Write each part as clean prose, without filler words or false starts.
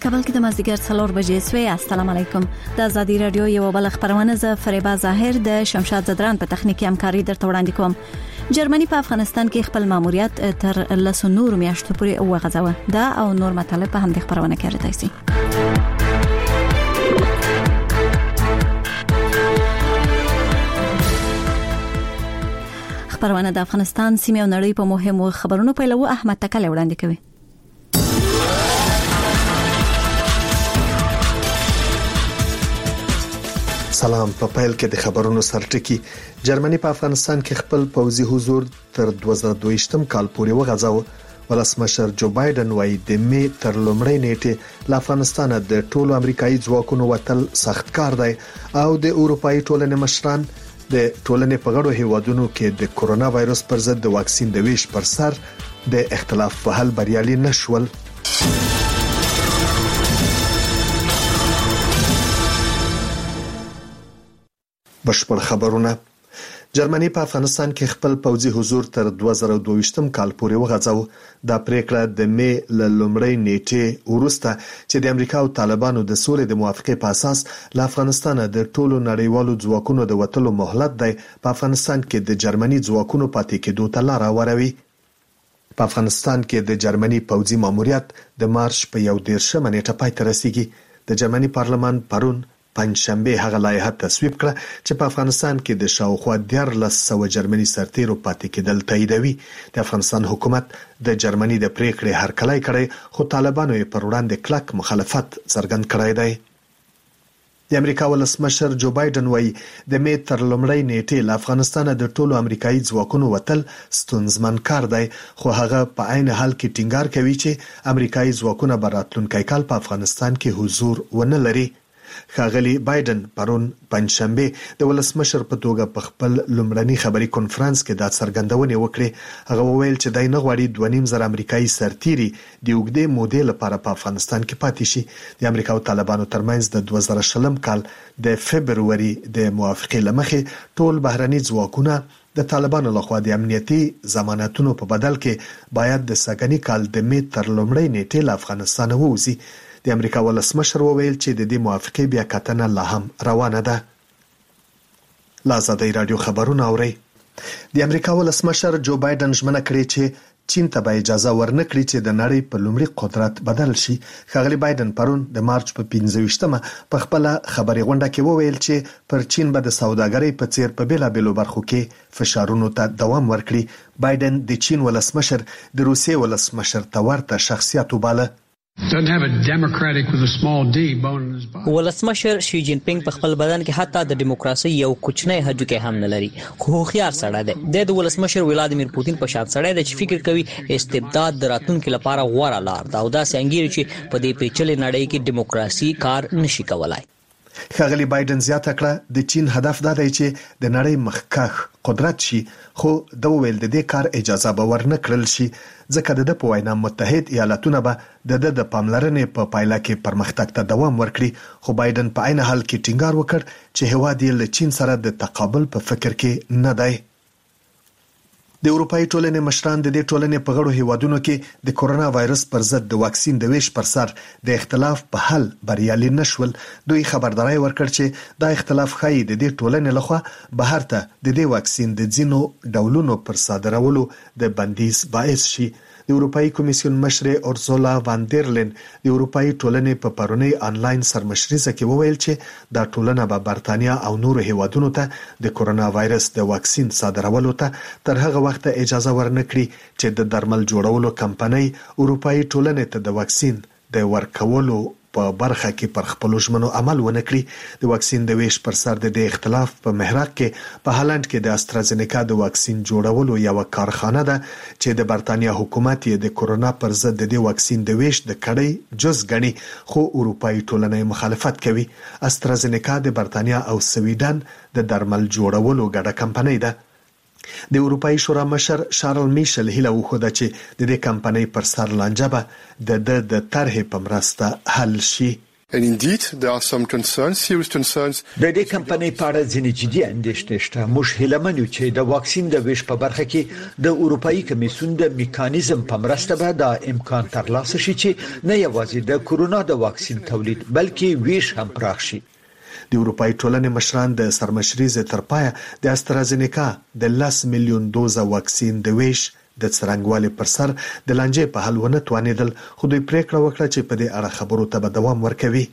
کابل کې د مازدیګر 4 بجې سوی. السلام علیکم. د آزادی رادیو یو بل خبرونه ز فریبا ظاهر د شمشاد زدران په تخنیکی همکاري درته وړاندې کوم. جرمني په افغانستان کې خپل ماموریت تر 19 میاشتو پورې وغځاوه. دا او نور مطالب په هم د خبرونه کې راځي. خبرونه د افغانستان سیمه او نړۍ په مهمو خبرونو پیلو. احمد تکل وړاندې کوي. سلام. په پیل کې د خبرونو سرټکی. جرمني په افغانستان کې خپل پوځي حضور تر 2022م کال پورې وغځاوه. ولسمشر جو بایدن وايي د می تر لومړۍ نیټه له افغانستان د ټولو امریکایي ځواکونو وتل سخت کار دی او د اروپאי ټولنې مشران د ټولنې په غړو هیوادونو کې د کورونا وایرس پر ضد د واکسین د ویش پر سر د اختلاف په حل بریالي نشول. بشپړ خبرونه. جرمني په افغانستان کې خپل پوځي حضور تر 2022م کال پورې وغځاوه. دا پریکړه د می له لومړۍ نیټې وروسته چې د امریکا او طالبانو د سولې د موافقې په اساس له افغانستان د ټولو نړیوالو ځواکونو د وټلو مهلت دی په افغانستان کې د جرمني ځواکونو پاتې کېدو ته لار هواروي. په افغانستان کې د جرمني پوځي ماموریت د مارچ په 11 نیټه پای ته رسیدي. د جرمني پارلمان پرون پنځشنبه هغه لایحه تصویب کړه چې په افغانستان کې د شاوخوا 1400 جرمني سرتیرو پاتې کېدل تاییدوي. د افغانستان حکومت د جرمني د پریکړې هرکلی کړی خو طالبانو یې پر وړاندې کلک مخالفت څرګند کړی دی. د امریکا ولسمشر جو بایدن وايي د می تر لومړۍ نیټې له افغانستان د ټولو امریکایي ځواکونو وتل ستونزمن کار دی خو هغه په عین حال کې ټینګار کوي چې امریکایي ځواکونه به راتلونکي کال په افغانستان کې حضور ونه لري. ښاغلي بایدن پرون پنځشنبه د ولسمشر په توګه په خپل لومړني خبري کانفرنس کې دا څرګندونه وکړه. هغه وویل چې دای نه غواړي 2.5 امریکایي سرتیري د وګړي مودیل لپاره په افغانستان کې پاتې شي. د امریکا او طالبانو ترمنځ د 2020 کال د فبرवरी د موافقې لمخې ټول بهرني ځواکونه د طالبانو لخوا د امنیتي ضمانتونو په بدل کې باید د سګنی کال د می تر لومړۍ نیټې له افغانستان ووځي. د امریکا ولسمشر وویل چې د دې موافقې بیا کتنه لا هم روانه ده. آزادی رادیو خبرونه اوري. د امریکا ولسمشر جو بایدن ژمنه کړې چې چین ته به اجازه ورنکړي چې د نړۍ په لومړي قدرت بدل شي. ښاغلي بایدن پرون د مارچ په 15مه په خپل خبري غونډه کې وویل چې پر چین به د سوداګرۍ په څیر په بیلابېلو برخو کې فشارونو ته دوام ورکړي. بایدن د چین ولسمشر د روسیې ولسمشر ته ورته شخصیت وباله. ولسمشر شي جین پینګ په خپل بدن کې حتی د دیموکراسي یو کوچنی هډوکی هم نه لري خو هوښیار سړی دی. د ولسمشر ولادیمیر پوتین په شان سړی دی چې فکر کوي استبداد د راتلونکو لپاره غوره لار ده او دا څنګه چې په دې پیچلې نړۍ کې دیموکراسي کار نشي کولای. ښاغلي بایدن زیاته کړه د چین هدف دا دی چې د نړۍ مخکښ قدرت شي خو د ویل د دې کار اجازه به ورنکړل شي ځکه د په وینا متحد ایالاتونه به د پاملرنې په پایله کې پرمختګ ته دوام ورکړي. خو بایدن په عین حال کې ټینګار وکړ چې هیواد یې له چین سره د تقابل په فکر کې نه دی. د اروپאי ټولنې مشران د دې ټولنې په غړو هیوادونو کې د کورونا وایرس پر ضد د واکسین د ویش پر سر د اختلاف په حل بریالي نشول. دوی خبرداري ورکړ چې دا اختلاف ښایي د دې ټولنې لخوا بهر ته د دې واکسین د ځینو ډولونو پر صادرولو د بندیز باعث شي. د اروپאי کمیسیون مشر اورسولا وان دیر لین د اروپאי ټولنې په پرونی آنلاین سرمشريزه کې وویل چې دا ټولنه به برتانیا او نورو هیوادونو ته د کورونا وایرس د واکسین صادرولو ته تر هغه وخت اجازه ورنکړي چې د درمل جوړولو کمپنۍ اروپאי ټولنې ته د واکسین د ورکولو په برخه کې پر خپل ژمنو عمل ونکړي. د واکسین د ویش پر سر د اختلاف په محراق کې په هالند کې د استرازینیکا د واکسین جوړولو یو کارخانه ده چې د برتانیا حکومت یې د کورونا پر ضد د واکسین د ویش د کړۍ جز غني خو اروپאי ټولنه مخالفت کوي. استرازینیکا د برتانیا او سویډن د درمل جوړولو ګډه کمپنۍ ده. د اروپאי شورا مشر شارل میشل هیله وخوده چې د دې کمپنۍ پر سر لانجه به د طرحې په مرسته حل شي. And indeed, there are some concerns, serious concerns. د دې کمپنۍ په اړه ځینې جدي اندېښنې شته. موږ هیله منو چې د واکسین د ویش په برخه کې د اروپאי کمیسیون د میکانیزم په مرسته به دا امکان ترلاسه شي چې نه یوازې د کورونا د واکسین تولید بلکې ویش هم پراخ شي. د اروپאי ټولنې مشران د سرمشري تر پایه د استرازینیکا د 10 میلیون دوزه واکسین د ویش د څرنګوالي پر سر د لانجې په حل ونه توانیدل، خو دوی پریکړه وکړه چې په دې اړه خبرو ته دوام ورکوي.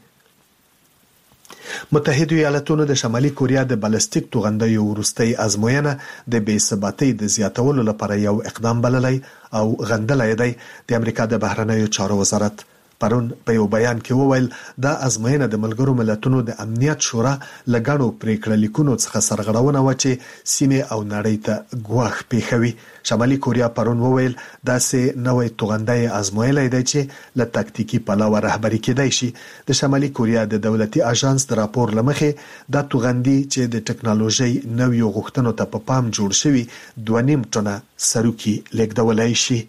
متحده ایالاتونو د شمالي کوریا د بالستیک توغندیو وروستۍ ازموینه د بې ثباتۍ د زیاتولو لپاره یو اقدام بللی او غندلی دی. د امریکا د بهرنیو چارو وزارت پرون په یو بیان کې وویل دا ازموینه د ملګرو ملتونو د امنیت شورا لګړو پریکړه لیکونو څخه سرغړونه و چې سیمه او نړۍ ته ګواښ پیښوي. شمالي کوریا پرون وویل دا سه نوې توغندۍ ازمویلې ده چې ل تاکتیکی پلاوه رهبری کېدای شي. د شمالي کوریا د دولتي اژانس د راپور لمخې دا توغندي چې د ټکنالوژي نوې غوښتنو ته په پام جوړ شوی 2.5 ټنه سروکي لیکدولای شي.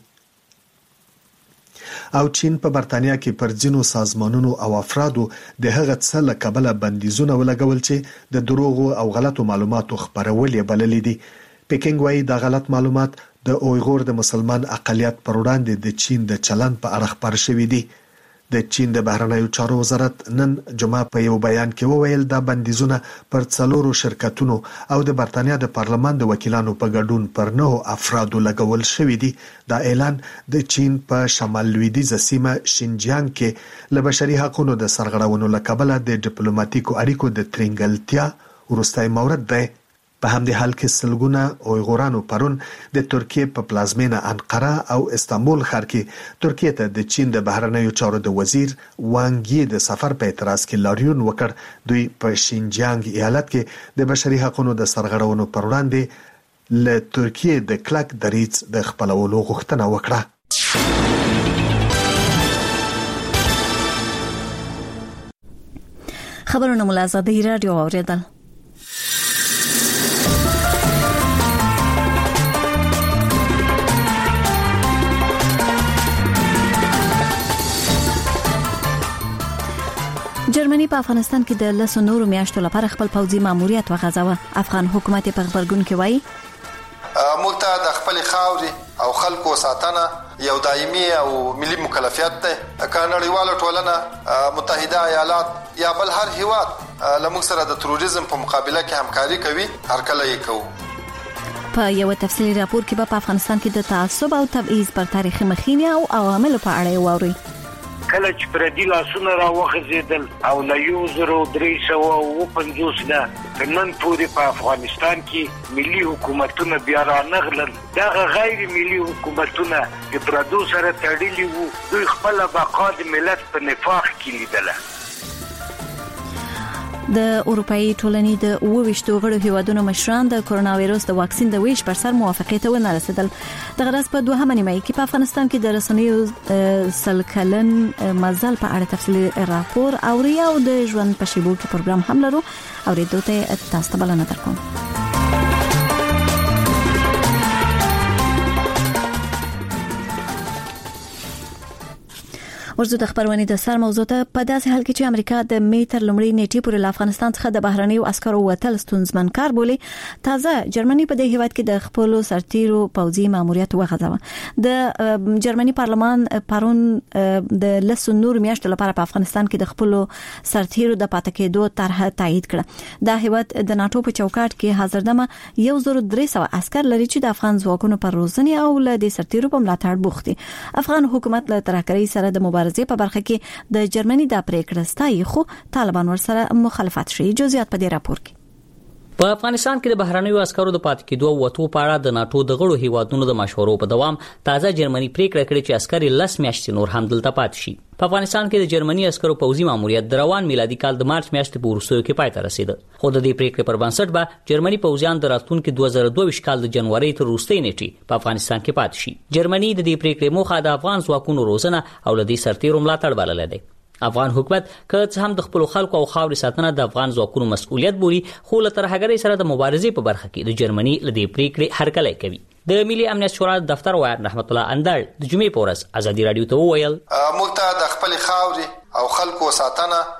او چین په برتانیا کې پر ځینو سازمانونو او افرادو د هغه څه له کبله بندیزونه ولګول چې د دروغو او غلطو معلوماتو خپرول یې بللي دي. پکینګ وايي د غلط معلومات د اویغور د مسلمان اقلیت پر وړاندې د چین د چلند په اړه خپاره شوي دي. د چین د بهرنیو چارو وزارت نن جمعه په یو بیان کې وویل دا بندیزونه پر 4 شرکتونو او د برتانیا د پارلمان د وکیلانو په ګډون پر 9 افرادو لګول شوی دی. دا اعلان د چین په شمال لویدیځه سیمه شینجیانګ کې له بشري حقوقو د سرغړونو لکبله د ډیپلوماټیکو اړیکو د ترنګلتیا وروستۍ مورد دی. په همدې حال کې سلګونه اویغورانو پرون د ترکیه په پلازمینه انقره او استانبول ښار کې ترکیه ته د چین د بهرنیو چارو د وزیر وانګ یی د سفر په اعتراض کې لاریون وکړ. دوی په شینجیانګ ایالت کې د بشري حقوقو د سرغړونو پر وړاندې له ترکیه د کلک دریځ د خپلولو غوښتنه وکړه. خبرونه ملازمه رادیو اوریدل. جرمني په افغانستان کې د 10 نورو میاشتو لپاره خپل پوځي ماموریت وغځاوه. افغان حکومت په خبرګون کې وایي موږ ته د خپل خاوري او خلکو ساتنه یو دایمي او ملي مکلفیت ده. کانړیواله ټولنه متحده ایالات یا بل هر هیواد لموږ سره د تروریزم په مقابله کې همکاري کوي، هر کله یې کوو. په یو تفصیلي راپور کې په افغانستان کې د تعصب او تبعیض پر تاریخي مخینه او عوامل په اړه ووري. کله چې پردي لاسونه را وخزیدل او له 1350 نه نن پورې په افغانستان کې ملي حکومتونه بیا را نغلل. دغه غیر ملي حکومتونه د پردو سره تړلي وو. دوی خپل بقا د ملت په نفاق کې لیدله. د اروپאי ټولنې د 28 غړو هیوادونو مشران د کرونا وایرس د واکسین د ویش پر سر موافقه ته ونه رسیدل. د غرض په 2 نیمه کې په افغانستان کې د رسنیو سلکلن مزل په اړه تفصیلي راپور او ریاو د ژوند په شیبو کې پروګرام هم لرو او ریډیو ته تاسو ته بلنه درکوم. ورزو د خبرونه د سر موضوع ته په داسې حال کې چې امریکا د میټر لمړی نیټې پورې له افغانستان څخه د بهرنیو عسکرو وتل ستونزمن کار بولي. تازه جرمني په دې هیواد کې د خپل سرتیرو پوځي ماموریت وغځاوه. د جرمني پارلمان پرون د 10 نور میاشتو لپاره په افغانستان کې د خپل سرتیرو د پاتې کېدو طرح تایید کړه. دا هیواد د ناتو په چوکاټ کې حاضردمه 1300 عسكر لري چې د افغان ځواکونو پر روزنې او له دې سرتیرو په ملاتړ بوخت دي. افغان حکومت له ترهګرۍ سره د مبارزې په برخه کې د جرمني د پریکړه ستایي، خو طالبان ورسره مخالفت شي. جزئیات په دې راپور کې. په افغانستان کې د بهرنیو عسکرو د پاتې کېدو او وټو په اړه د ناتو د غړو هیوادونو د مشورو په دوام تازه جرمني پریکړه کړې چې عسکر 10 میاشتې نور هم دلته پاتې شي. په افغانستان کې د جرمني عسکرو پوځي ماموریت د روان میلادي کال د مارچ میاشتې په وروستیو کې پای ته رسید. خو د دې پریکړې پر بنسټ به جرمني پوځیان د راتلونکي 2022 کال د جنوري تر وروستۍ نیټې په افغانستان کې پاتې شي. جرمني د دې پریکړې موخه د افغان ځواکونو روزنه او د دې سرتیرو ملاتړ بلل دی. افغان حکومت که څه هم د خپل خلکو او خاورې ساتنه د افغان ځواکونو مسؤلیت بولي، خو له ترهګرۍ سره د مبارزې په برخه کې د جرمني له دې پریکړې هرکلی کوي. د ملي امنیت شورا دفتر وایي رحمت الله اندړ د جمعې په ورځ ازادي رادیو ته وویل موږ ته د خپل خاورې او خلکو ساتنه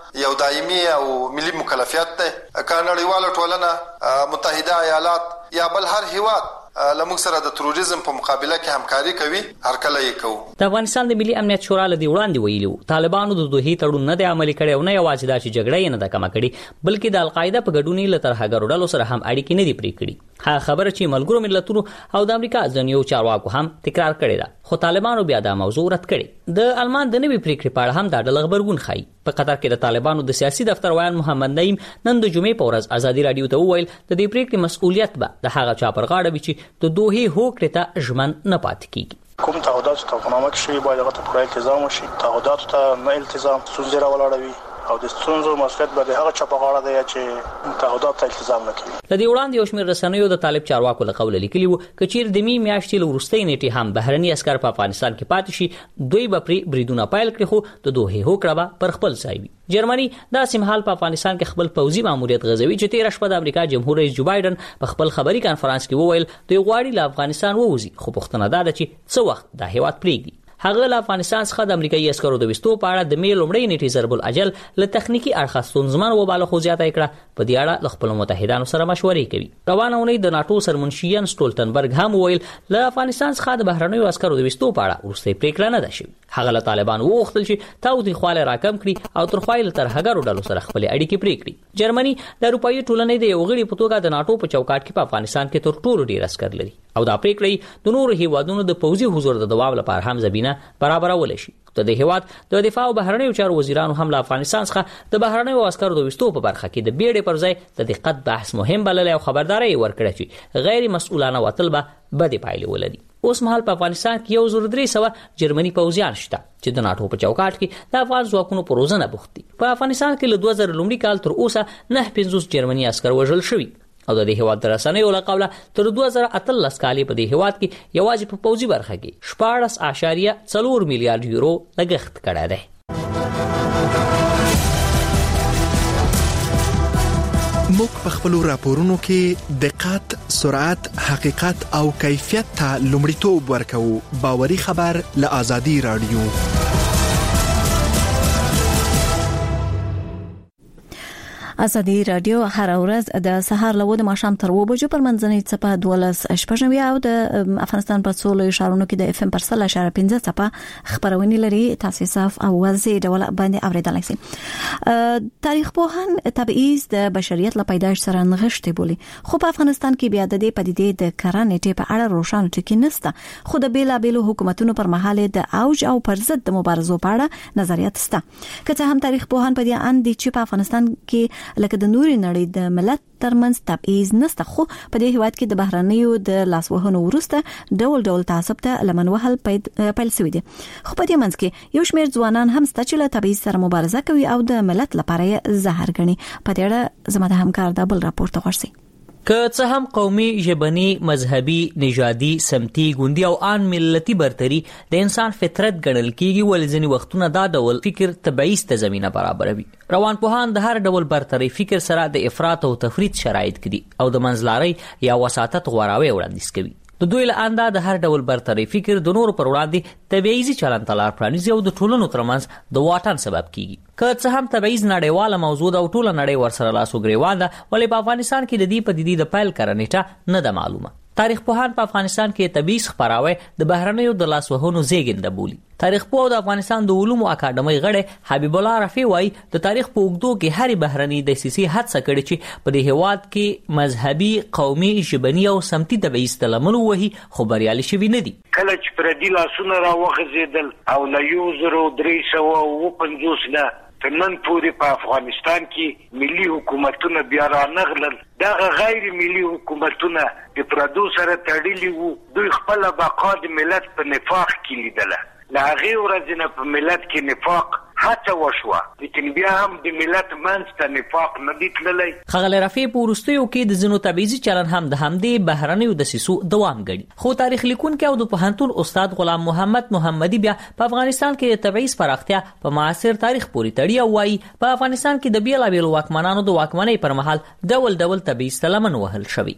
یو دایمي او ملي مکلفیت دی. که نړیواله ټولنه متحده ایالات یا بل هر هیواد لموږ سره د تروریزم په مقابله کې همکاري کوي، هر کله یې کوو. د افغانستان د ملي امنیت شورا له دې وړاندې ویلو طالبانو د دوحې تړون نه دی عملي کړی او نه یوازې دا چې جګړه یې نه ده کمه کړې بلکې د القاعده په ګډون له ترهګرو ډلو سره هم اړیکې نه دي پرې کړې. هغه خبره چې ملګرو ملتونو او د امریکا ځینو چارواکو هم تکرار کړې ده، خو طالبانو بیا دا موضوع رد کړې. د آلمان د نوي پریکړې په اړه هم دا ډله خبرګون ښيي. په قطر کې د طالبانو د سیاسي دفتر وایي محمد نعیم نن د جمعې په ورځ ازادي رادیو ته وویل د دې پریکړې مسؤلیت به د هغه چا پر غاړه وي چې د دوحې هوکړې ته ژمن نه پاتې کیږي. کوم تعهدات ته په نامه کې شوی باید هغه ته پوره التزام وشي. تعهدات ته نه التزام ستونزې راولاړوي او د ستونزو مسؤلیت به د هغه چا په غاړه دی چې تعهدات ته التزام نه کوي. د دې وړاندې یو شمېر رسنیو د طالب چارواکو له قوله لیکلي وو چې چیرې د می میاشتې له وروستۍ نیټې هم بهرني عسکر په افغانستان کې پاتې شي دوی به پرې بریدونه پیل کړي، خو د دوحې هوکړه به پر خپل ځای وي. جرمني دا سیمهال په افغانستان کې خپل پوځي ماموریت غځوي چې 13 شپه د امریکا جمهور رئیس جو بایدن په خپل خبري کانفرنس کې وویل دوی غواړي له افغانستان ووځي، خو پوښتنه دا ده چې څه وخت دا هیواد پرېږدي. هغه له افغانستان څخه د امریکایي عسکرو د وستو په اړه د می لومړی نیټې ضرب الاجل له تخنیکی اړخه ستونزمن وباله خو زیاته کړه په دې اړه له خپل متحدانو سره مشورې کوي. روانه اونۍ د ناتو سرمنشي ین سټولټنبرګ هم ویل له افغانستان څخه د بهرنیو عسکرو د وستو په اړه ورسته پریکړه نه ده شوې. هغه له طالبان وغوښتل چې تاوتي خواله راکم کړي او تر خوایل تر هغه ډلو سره خپل اړیکې پرې کړي. جرمني د اروپאי ټولنې د یو غړي په توګه د ناتو په چوکاټ کې په افغانستان کې تر ټولو ډیر عسکر لري او دا پریکړه د نورو هیوادونو د پوځي حضور د دوام لپاره هم زمينه برابرول شي. د دې هیواد د دفاع او بهرنیو چارو وزیرانو هم له افغانستان څخه د بهرنیو عسکرو د وستو په برخه کې د بیړې پر ځای د دقت بحث مهم بلل او خبرداري ورکړه چې غیر مسؤلانه وتل به بدې پایلې ولري. اوس مهال په افغانستان کې 1300 جرمني پوځیان شته چې د ناتو په چوکاټ کې د افغان ځواکونو په روزنه بوخت دي. په افغانستان کې له 2000 لومړي کال تر اوسه 950 جرمني عسکر وژل شوي او د دې هیواد رسنیو له قوله تر 2018 کال په دې هیواد کې یوازې په پوځي برخه کې 14.4 میلیارډ یورو لګښت کړی دی. موږ په خپل راپورونو کې دقت، سرعت، حقیقت او کیفیت ته لومړیتوب ورکوو. باوري خبر له آزادي رادیو. ازادي رادیو هر ورځ د سهار له ود ماښام تر 2 بجو پر منځنۍ څپه 12:15 او د افغانستان په څولو اشارونو کې د FM پر 0.15 څپه خبرونه لري. تاسو صاف او واضح ډول باندې اوریدلای شئ. تاریخ پوهان تبعیض د بشریت له پیدایش سره نغښتې بولي، خو په افغانستان کې بیا د دې پدیدې د کرانې په اړه روښانه ټکی نشته. خو د بیلابیلو حکومتونو پر مهال د اوج او پر ضد د مبارزو په اړه نظریات شته. که هم تاریخ پوهان په دې اند چې په افغانستان کې لکه د نوري نړۍ د ملت ترمنځ تبعیض نشته، خو په دې هیواد کې د بهرنیو د لاسوهنو وروسته ډول تعصب ته لمن وهل پیل شوی دی. خو په دې منځ کې یو شمېر ځوانان هم ست چې له تبعیض سره مبارزه کوي او د ملت لپاره زهر ګڼي. په دې اړه زما د همکار د بل راپور ته ورسئ. که څه هم قومي، ژبني، مذهبي، نژادي، سمتي، ګوندي او ان ملتي برتري د انسان فطرت ګڼل کیږي، ولې ځینې وختونه دا ډول فکر تبعیض ته زمينه برابروي. روان پوهان د هر ډول برتري فکر سره د افراط او تفريط شرایط کړي او د منځلارۍ یا وساطت غوراوي وړاندیز کوي. د دوی له انده د هر ډول برتري فکر د نورو پر وړاندې تبعیضي چلند تلار پرانیزي او د ټولنو ترمنځ د واټن سبب کیږي. که څه هم تبعیض نړیواله موضوع ده او ټول نړۍ ورسره لاس وګریوان ده، ولې په افغانستان کې د دې پدیدې د پیل کړنیټه نه ده معلومه. تاریخ پوهان په افغانستان کې تبعیض خبراوي د بهرنیو د لاسوهنو زیږنده بولي. تاریخ پوه د افغانستان د علومو اکاډمۍ غړی حبیب الله رفیع وايي د تاریخ په اوږدو کې هر بهرني د سیاسي هڅه کړې چې په دې هیواد کې مذهبي، قومي، ژبني او سمتي تبعیض ته لمن وهي، خو بریالي شوي نه دي. کله چې پردي لاسونه راوغځېدل او له 1350 نه تر نن پورې په افغانستان کې ملي حکومتونه بیا رانغلل. دغه غیر ملي حکومتونه د پردو سره تړلي وو. دوی خپل بقا د ملت په نفاق کې لیدله. له هغې ورځې نه په ملت کې نفاق هڅه وشوه، لیکن بیا هم د ملت منځ ته نفاق نه دی تللی. ښاغلی رفیع په وروستیو کې د ځینو تبعیضي چلن هم د همدې بهرنیو دسیسو دوام ګڼي. خو تاریخ لیکونکی او د پوهنتون استاد غلام محمد محمدي بیا په افغانستان کې د تبعیض پراختیا په معاصر تاریخ پورې تړي او وایي په افغانستان کې د بیلابیلو واکمنانو د واکمنۍ پر مهال ډول تبعیض ته لمن وهل شوي.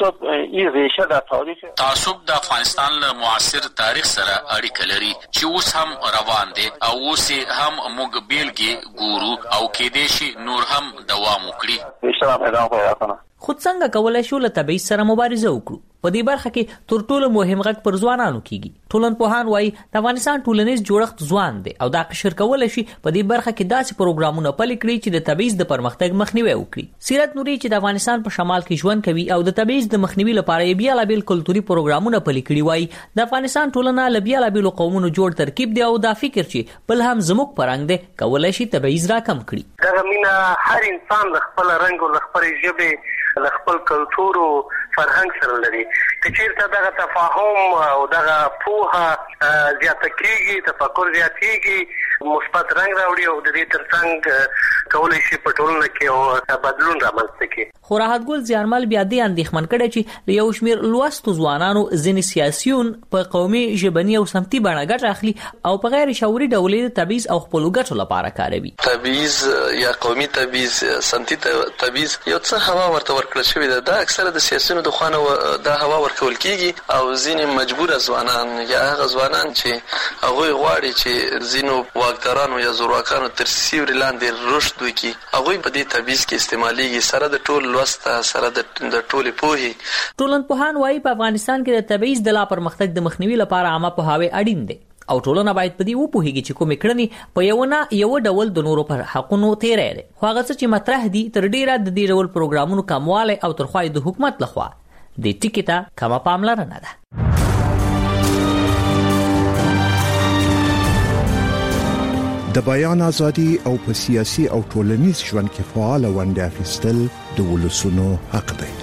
تعصب د افغانستان له معاصر تاریخ سره اړیکه لري چې اوس هم روان دي او اوس هم موږ بیلګې ګورو او کېدای شي نور هم دوام وکړي. خو څنګه کولای شو له تبعیض سره مبارزه وکړو؟ په دې برخه کې تر ټولو مهم غږ پر ځوانانو کیږي. ټولنپوهان وایي د افغانستان ټولنیز جوړښت ځوان دی او دا قشر کولای شي په دې برخه کې داسې پروګرامونه پلي کړي چې د تبعیض د پرمختګ مخنیوي وکړي. سیرت نوري چې د افغانستان په شمال کې ژوند کوي او د تبعیض د مخنیوي لپاره یې بیلابیل کلتوري پروګرامونه پلي کړي وایي د افغانستان ټولنه له بیلابیل قومونو جوړ ترکیب دی او دا فکر چې بل هم زموږ پرنګ دی کولای شي تبعیض راکم کړي. دا مینا هر انسان د خپل رنګ او خپل ژبه له خپل کلتور او فرهنګ سره لري. چې چیرته دغه تفاهم او دغه پوهه زیاته کیږي، تفکر زیاتېږي، مثبت رنګ راوړي او د دې ترڅنګ کولای شي په ټولنه کې بدلون رامنځته کړي. خو راحت ګل زیارمل بیا دې اندېښمن کړي چې له یو شمېر لوستو ځوانانو ځینې سیاسيون په قومي ژبني او سمتي بڼه ګټه اخلي او په غیر شعوري ډول د تبعیض او خپل ګټو لپاره کاروي. تبعیض یا قومي تبعیض، سمتي تبعیض یو څه هوا ورته ورکړل شوې ده. دا اکثره د سیاسيونو د خوانه دا هوا ورکول کیږي او ځینې مجبور ځوانان یا هغه ځوانان چې هغه غواړي چې ځینو واکدارانو یا زورواکانو تر سیوري لاندې رشد وکړي، هغه په دې تبعیض کې استعماليږي سره د ټول لوسته سره د ټولې پوهې. ټولنپوهان وایي په افغانستان کې د تبعیض د لا پرمختګ د مخنیوي لپاره عامه پوهاوی اړین دی او ټولنه باید په دې وپوهیږي چې کومې کړنې په یو ډول د نورو پر حقونو تیری دی. خو هغه څه چې مطرح دي تر ډیره د دې ډول پروګرامونو کموالی او ترخوای د حکومت لخوا د ټکی ته کمه پاملرنه ده. د بیان ازادي او په سیاسي او ټولنیز ژوند کې فعال ونډه اخیستل د ولسونو حق دی.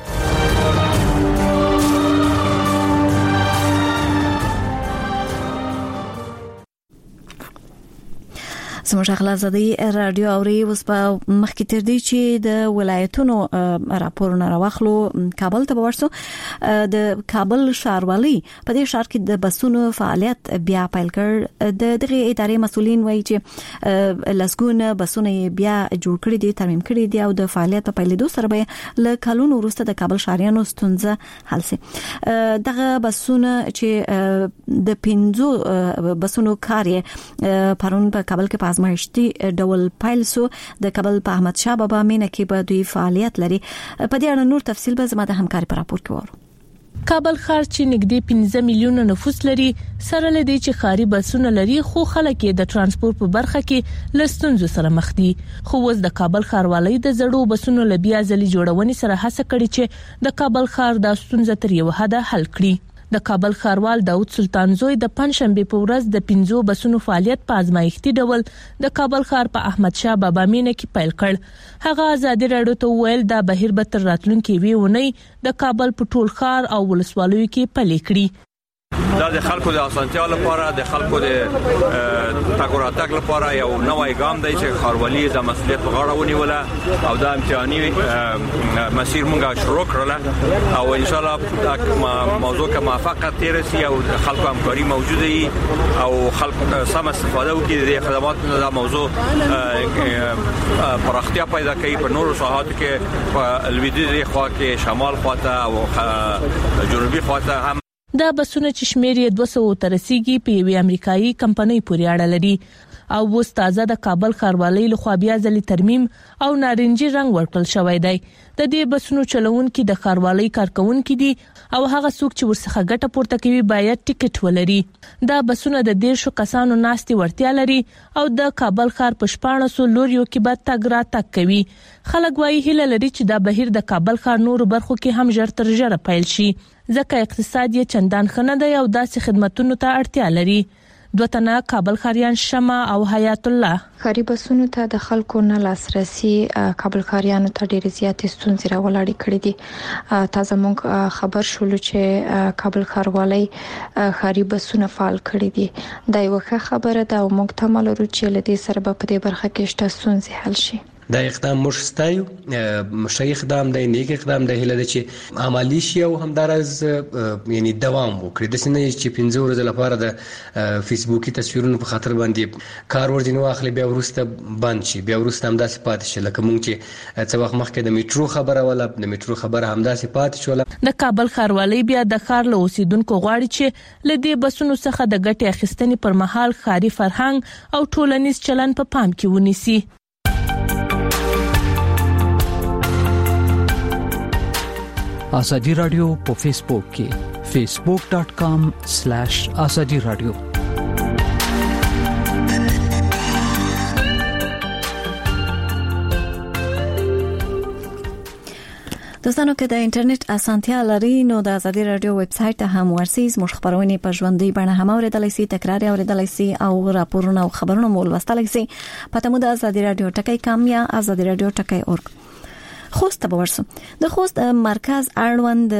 زموږ خلاصدي رادیو اوري اوس په مخکې تر دې چې د ولایتونو راپورونه راوخلو کابل ته ورسو. د کابل ښاروالۍ په دې ښار کې د بسونو فعالیت بیا پیل کړ. دغه ادارې مسولین وایي چې لسګونه بسونه بیا جوړ کړي دي، ترمیم کړي دي او د فعالیت په پیلېدو سره به له کلونو وروسته د کابل ښاریانو ستونزه حل شي. دغه بسونه چې د 5 بسونو کار یې پرون په کابل کې ازمایشتي ډول پیل سو. د کابل په احمد شاه بابا مینه کې به دوی فعالیت لري. په دې اړه نور تفصیل به زما د همکاري پر راپور کې وره. کابل ښار چې نږدې 15 میلیونه نفوس لري سره لدی چې ښاري بسونه لري خو خلک د ترانسپورت په برخه کې لستونزو سره مخ دي. خو اوس د کابل ښاروالۍ د زړو بسونو لبیا ځلې جوړونې سره هڅه کړې چې د کابل ښار د ستونزې تر یو حد حل کړي. د کابل ښاروال داود سلطان زوی د پنځشنبه په ورځ د 5 بسونو فعالیت په ازمایښتي ډول د کابل ښار په احمد شاه بابا مینه کې پیل کړ. هغه ازادي راډیو ته ویل دا بهیر به تر راتلونکي ویونی د کابل په ټول ښار او ولسوالیو کې پلي کړي. دا د خلکو د اسانتیا لپاره، د خلکو د تګ راتګ لپاره یو نوې ګام دی چې ښاروالي د مسؤلیت په غاړه ونیوله او دا امتحاني مسیر مونږه شروع کړله او ان شاء الله دا موضوع کې موافقت ترسي او خلکو همکاري موجوده وي او خلکو سم استفاده وکړي د خدماتو. دا موضوع پراختیا پیدا کوي په نورو ساحاتو کې، په لویدیځ خوا کې، شمال خواته او جنوبي خواته هم. دا بسونه چې شمیر یې 200 تر رسیدي په یوې امریکایي کمپنۍ پورې اړه لري او اوس تازه د کابل ښاروالۍ لخوا بیا ځلې ترمیم او نارنجي رنگ ورکړل شوی دی. د دې بسونو چلوونکي د ښاروالۍ کارکونکي دي او هغه څوک چې ورڅخه ګټه پورته کوي باید ټیکټ ولري. دا بسونه د 150 کسانو ناستي ورتیا لري او د کابل ښار په 1400 لوریو کې به تګ را تګ کوي. خلک وايي هیله لري چې دا بهیر د کابل ښار نورو برخو کې هم ژر تر ژره پیل شي ځکه اقتصاد یې چندان خنه دی او داسې خدماتونو ته اړتیا لري. دوه تنه کابل ښاریان شمع او حیات الله ښاري بسونو ته د خلکو نه لاسرسي کابل ښاریانو ته ډېر زیاتې ستونزې راولاړې کړې دي. تازه موږ خبر شولو چې کابل ښاروالۍ ښاري بسونه فعال کړې دي. دا یو ښه خبره ده او موږ تمه لرو چې له دې سره به په دې برخه کې شته ستونزې حل شي. دا اقدام موږ ستایو، شي اقدام دی، نیک اقدام دی، هله چې عملی شي او همدارز یعنی دوام وکړي. د سینې چې 15 ورځې لپاره د فیسبوکي تصویرونو په خاطر باندې کار ورځنی واخلي، بیا ورسته بند شي، بیا ورسته همداسې پاتې شي. لکه مونږ چې څه وخت مخکې د میټرو خبره ولا د میټرو خبره همداسې پاتې شو. د کابل ښاروالۍ بیا د ښار له اوسیدونکو غواړي چې له دې بسونو څخه د ګټې اخیستنې پر مهال ښاري فرهنګ او ټولنیز چلن په پام کې ونیسي. آزادی رادیو په فیسبوک کې facebook.com/azadi radio. دوستانو که د انټرنیټ اسانتیا لري نو د آزادی رادیو ویب سټ ته هم ورسئ. زموږ خبرونه په ژوندۍ بڼه هم اوریدلای شئ، تکرار اوریدلای شئ او راپورونه او خبرونه مو لوستلای شئ. پته مو د آزادی رادیو ټکی.com یا آزادی رادیو ټکی.org. خوست ته ورسو. د خوست مرکز اړوند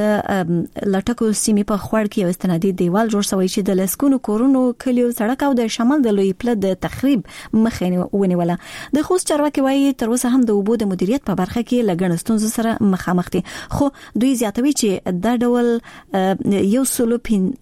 لټکو سیمې په خوړ کې یو استنادي دیوال جوړ شوی چې د لسکونو کورونو کلیو سړک او د شمال د لوی پله د تخریب مخه ونیوله. د خوست چارواکي وایي تر اوسه هم د اوبو د مدیریت په برخه کې لګن ستونزو سره مخامخ دي، خو دوی زیاتوي چې دا ډول یو سلو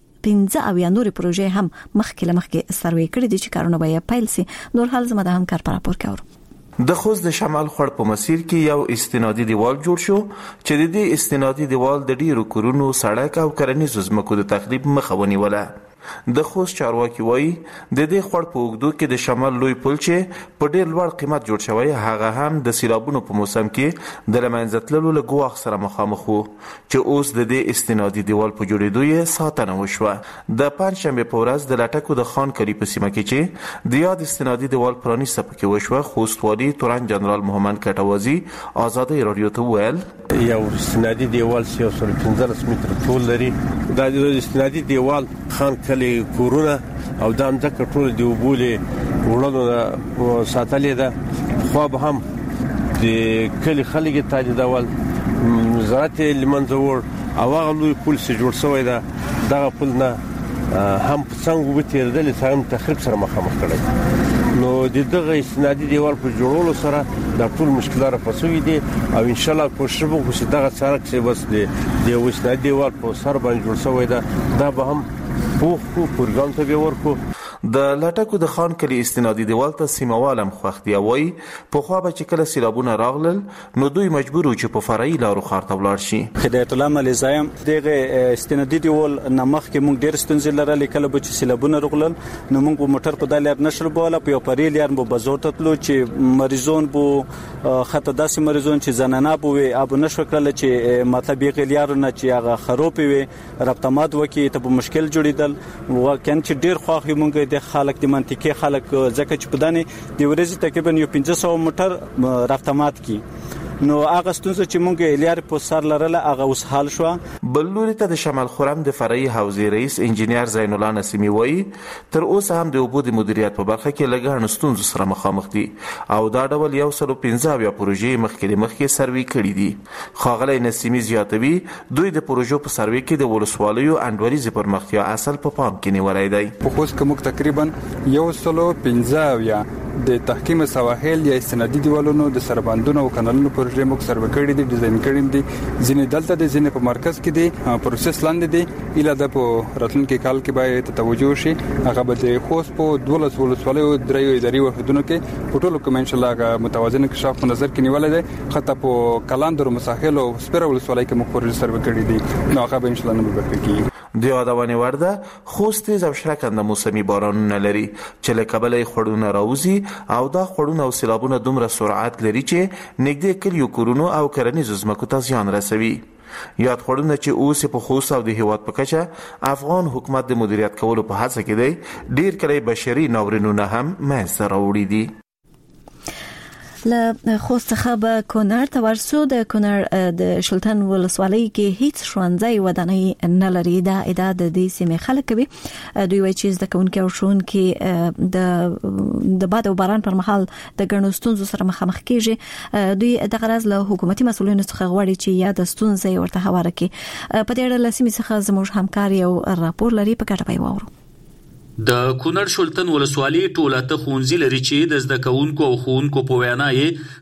15 او یا نورې پروژې هم مخکې سروې کړې دي چې کارونه به پیل سي. نور حال زما د همکار پر راپور کوي. د خوست د شمال خړ په مسیر کې یو استنادي دیوال جوړ شو چې د دې استنادي دیوال د ډیرو کورونو، سړک او کرنیزو ځمکو د تخریب مخه ونیوله. د خوست چارواکي وایي د دې خړ په اوږدو کې د شمال لوی پل چې په ډیر لوړ قیمت جوړ شوی، هغه هم د سیلابونو په موسم کې د لمنځه تللو له ګواښ سره مخامخ وو چې اوس د دې استنادي دیوال په جوړېدو یې ساتنه وشوه. د پنځشنبه په ورځ د لټکو د خان کلی په سیمه کې چې د یاد استنادي دیوال پرانیسته پکې وشوه، خوست والي تورن جنرال محمد کټوازی آزادی رادیو ته ویل یو استنادي دیوال 315 متر طول لري. دا د استنادي دیوال خان کلی کورونه او د امځکه ټول دی وبولې وړلو ساتلې ده. خو به هم د کلی خلک تاجدول زراعت لمنځور او هغه لوی پل سره جوړ شوی ده. دغه پل نه هم څنګه وتیردل هم تخریب سره مخامخ کړي. نو دغه استنادي دیوال په جوړولو سره د ټول مشکلات په سوي دي او ان شاء الله کوشش وکړو چې دغه سړک چې بس د استنادي دیوال په سر باندې جوړ شوی ده دا به هم په پروګرام ته ورکو. د لټکو د خان کلی استنادي دیوال ته سیموالم خوختي وای په خو به چې کله سیلابونه راغلل نو دوی مجبور و چې په فرعي لارو خار ته ولاړ شي. هدایت الله ملزایم دغه استنادي دیوال نمخ کې مونږ ډېر ستونزې لرلې، کله به چې سیلابونه راغلل نو مونږ په موټر په دالر نشر بوله په یو پریل یار مو بازار ته تلو چې مریضون بو خطر داسې مریضون چې زنانه بو وي ابو نشو کړل چې مطلب یې غلیار نه چې هغه خروپ وي رابطمات وکي ته په مشکل جوړیدل وکړي چې ډېر خواخې مونږ د خلک د منطقي خلک ځکه چې په دانه د ورځې تقریبا 1500 موټر رابطمات کی نو هغه ستونزه چې مونږ الیار په سر لرله هغه اوس حل شو. بلوري ته د شمال خرم د فرعي حوزې رئیس انجینیر زین الله نسیمی وایي تر اوسه هم د اوبو د مدیریت په برخه کې لګړن ستونزو سره مخامخ دي او دا ډول یو سلو 15 یا پروژې مخکې سروي کړې دي. خاغلی نسیمی زیاتوي دوی د پروژو په سروي کې د ولسوالیو انډوریز پرمختیا اصل په پام کې نیولای دی. په خوست کې موږ تقریبا یو سلو 15 یا د تحکیم سواحل یا استنادي دیوالونو د سربندونو او کانالونو پروژې موږ سروي کړې دي، ډیزاین کړې دي. ځینې دلته د ځینې په مرکز کې دي، پروسس لاندې دي. اله د په راتلونکي کال کې باید توجه شي. هغه به د خوست په 12 ولسوالیو درې اداري وحدونو کې په ټولو کې ان شاء الله متوازن انکشاف په نظر کې نیولای دي. خطه په کلاندر مساحل او سپیره ولسوالۍ کې موږ پروژې سروي کړې دي. نو هغه به ان شاء الله نو بکیږي. د یادونه ورده خوست تیز او شرکنده موسمي بارانونه لري چې له کبله خړونه راوځي او دا خړونه او سیلابونه دومره سرعت لري چې نږدې کلیو کورونو او کرنیزو ځمکو ته زیان رسوي. یاد خړونه چې اوس په خوست او د هیواد په کچه افغان حکومت د مدیریت کولو په هڅه کې دی، ډیر کله بشري ناورینونه هم منځته راوړي دي. له خوست څخه به کونړ ته ورسو. د کونړ د شلتن ولسوالۍ کې هیڅ ښوونځی ودانۍ نه لري. دا ادعا د دې سیمې خلک کوي. دوی وایي چې زده کوونکي او ښوونکي د باد او باران پر مهال د ګڼو ستونزو سره مخامخ کیږي. دوی د غرض له حکومتي مسؤلینو څخه غواړي چې یا د ستونزې ورته هواره کړي. په دې اړه له سیمې څخه زموږ همکار یو راپور لري، په ګډه به وورو. د کونړ شلتن ولسوالۍ ټوله ته ښوونځي لري چې د زده کوونکو او ښوونکو په وینا یې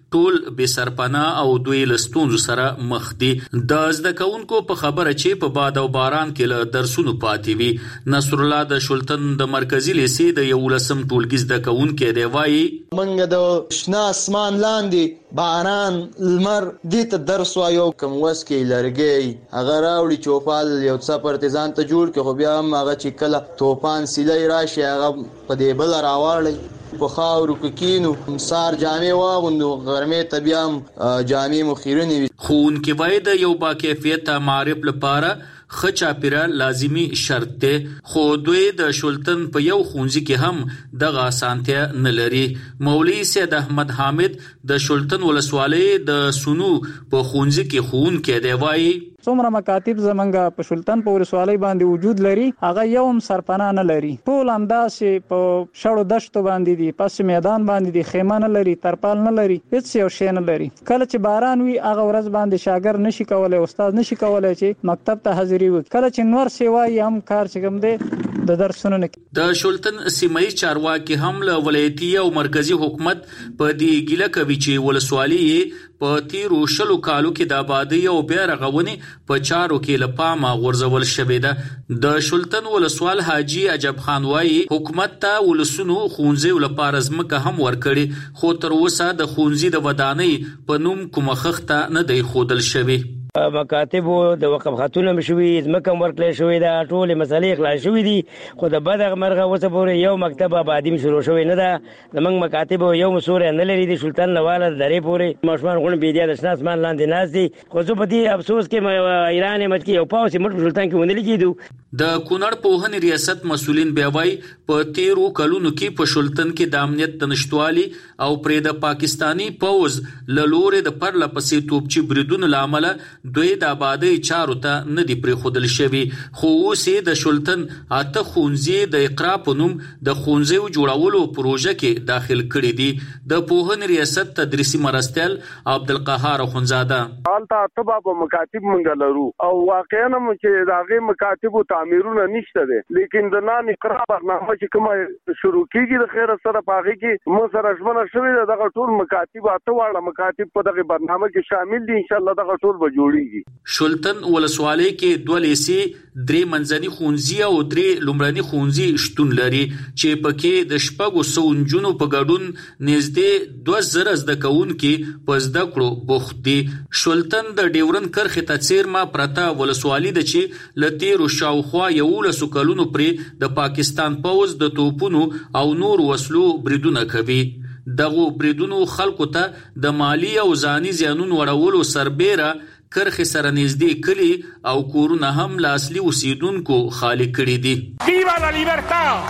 ټول بې سرپناه او دوی له ستونزو سره مخ دي. د زده کوونکو په خبره چې په باد او باران کې له درسونو پاتې وي. نصر الله د شولتن د مرکزی لیسې د 11م ټولګي زده کوونکی دی. وایي منګه د شنه اسمان لاندې باران لمر دې ته درس وایو کوم وسکي لرګي هغه راوړي چوپال یو څه پرتیزان ته جوړ کې خو بیا هم هغه چې کله توپان سیلې راشي هغه په دې بل راوړي په خاورو کې کینو سار جامې واغوندو غرمې ته بیا هم جامې مخیرنې وي. ښوونکي باید یو باکیفیته معرف لپاره ښه چاپیریال لازمي شرط دی، خو دوی د شولتن په یو ښوونځي کې هم دغه اسانتیا نه لري. مولوي سید احمد حامد د شولتن ولسوالۍ د سونو په ښوونځي کې ښوونکی دی. وایي څومره مکاتب زمونږ په شولتن په ولسوالۍ باندې وجود لري هغه یو هم سرپناه نه لري. ټول همداسې په شړو دشتو باندې دي، پس میدان باندې دي، خیمه نه لري، ترپال نه لري، هیڅ یو شی نه لري. کله چې باران وي هغه ورځ باندې شاګرد نشي کولای، استاد نشي کولای چې مکتب ته حاضري وکړي. کله چې نور سیوای هم کار چې کوم دی د درسونو نه. د شولتن سیمایي چارواکي هم له ولایتي او مرکزی حکومت په دې ګیله کوي چې ولسوالۍ په تیرو 20 کالو کې د آبادی او بیا رغونې په چارو کې له پامه غورځول شوې ده. د شولتن ولسوال حاجی عجب خان وایي حکومت ته ولسونو ښوونځیو لپاره ځمکه هم ورکړي، خو تر اوسه د ښوونځي د ودانۍ په نوم کومه خښته نه دی ښودل شوې. مکاتب د وقف خاتون مشوي ځمکه ورکړل شوې ده، ټول مسلې خلاص شوې دي، خو د بد مرغه اوسه پورې یو مکتب آبادی شروع شوی نه ده. زمونږ مکاتب یو مسور نه لري. د شولتن نواله درې پورې ماشومان غون بيدیا د شنه اسمان لاندې ناز دي، خو زه په دې افسوس کې ایران مت کې یو پاوسي مټ شولتن کې ونل کېدو. د کونړ پوهنې ریاست مسولین بیا وایي په تیرو کلونو کې په شولتن کې د امنیت د نشټوالي او پرې د پاکستانی پوز له لورې د پرله پسې توپچي بریدونو لامل دوی د آبادی چارو ته نه دی پرېښودل شوي. خو اوس د شولتن 8 ښوونځي د اقرا په نوم د ښوونځیو جوړولو پروژه کې داخل کړي دي. د پوهنې ریاست تدریسي مرستیال عبدالقهار اخونزاده حالته اتبا په مکاتب منګ لرو او واقعا چې داغه مکاتب تعمیرونه نشته دي، لیکن د نن اقرا برنامه چې کومه شروع کیږي د خیر سره پاغي کې مو سره ژمنه شوې ده دغه ټول مکاتب اته واړه مکاتب په دغه برنامه کې شامل دي. ان شاء الله دغه ټول به جوړیږي. شولتن ولسوالۍ کې 2 لیسې، 3 منځني ښوونځي او 3 لومړني ښوونځي شتون لري چې پکې د 600 نجونو په ګډون نږدې 2000 زده کوونکي په زده کړو بوخت دي. شولتن د ډیورن کرښې ته څیرمه پرته ولسوالۍ ده چې له تیرو شاوخوا 11 کلونو پرې د پاکستان پوز د توپونو او نور وسلو بریدونه کوي. دغه بریدونو خلکو ته د مالی او ځاني زیانونو وړولو سربېره کرخې سره نږدې کلی او کورونه هم له اصلي اوسیدونکو خالی کړي دي. ویوا لا لیبرتا!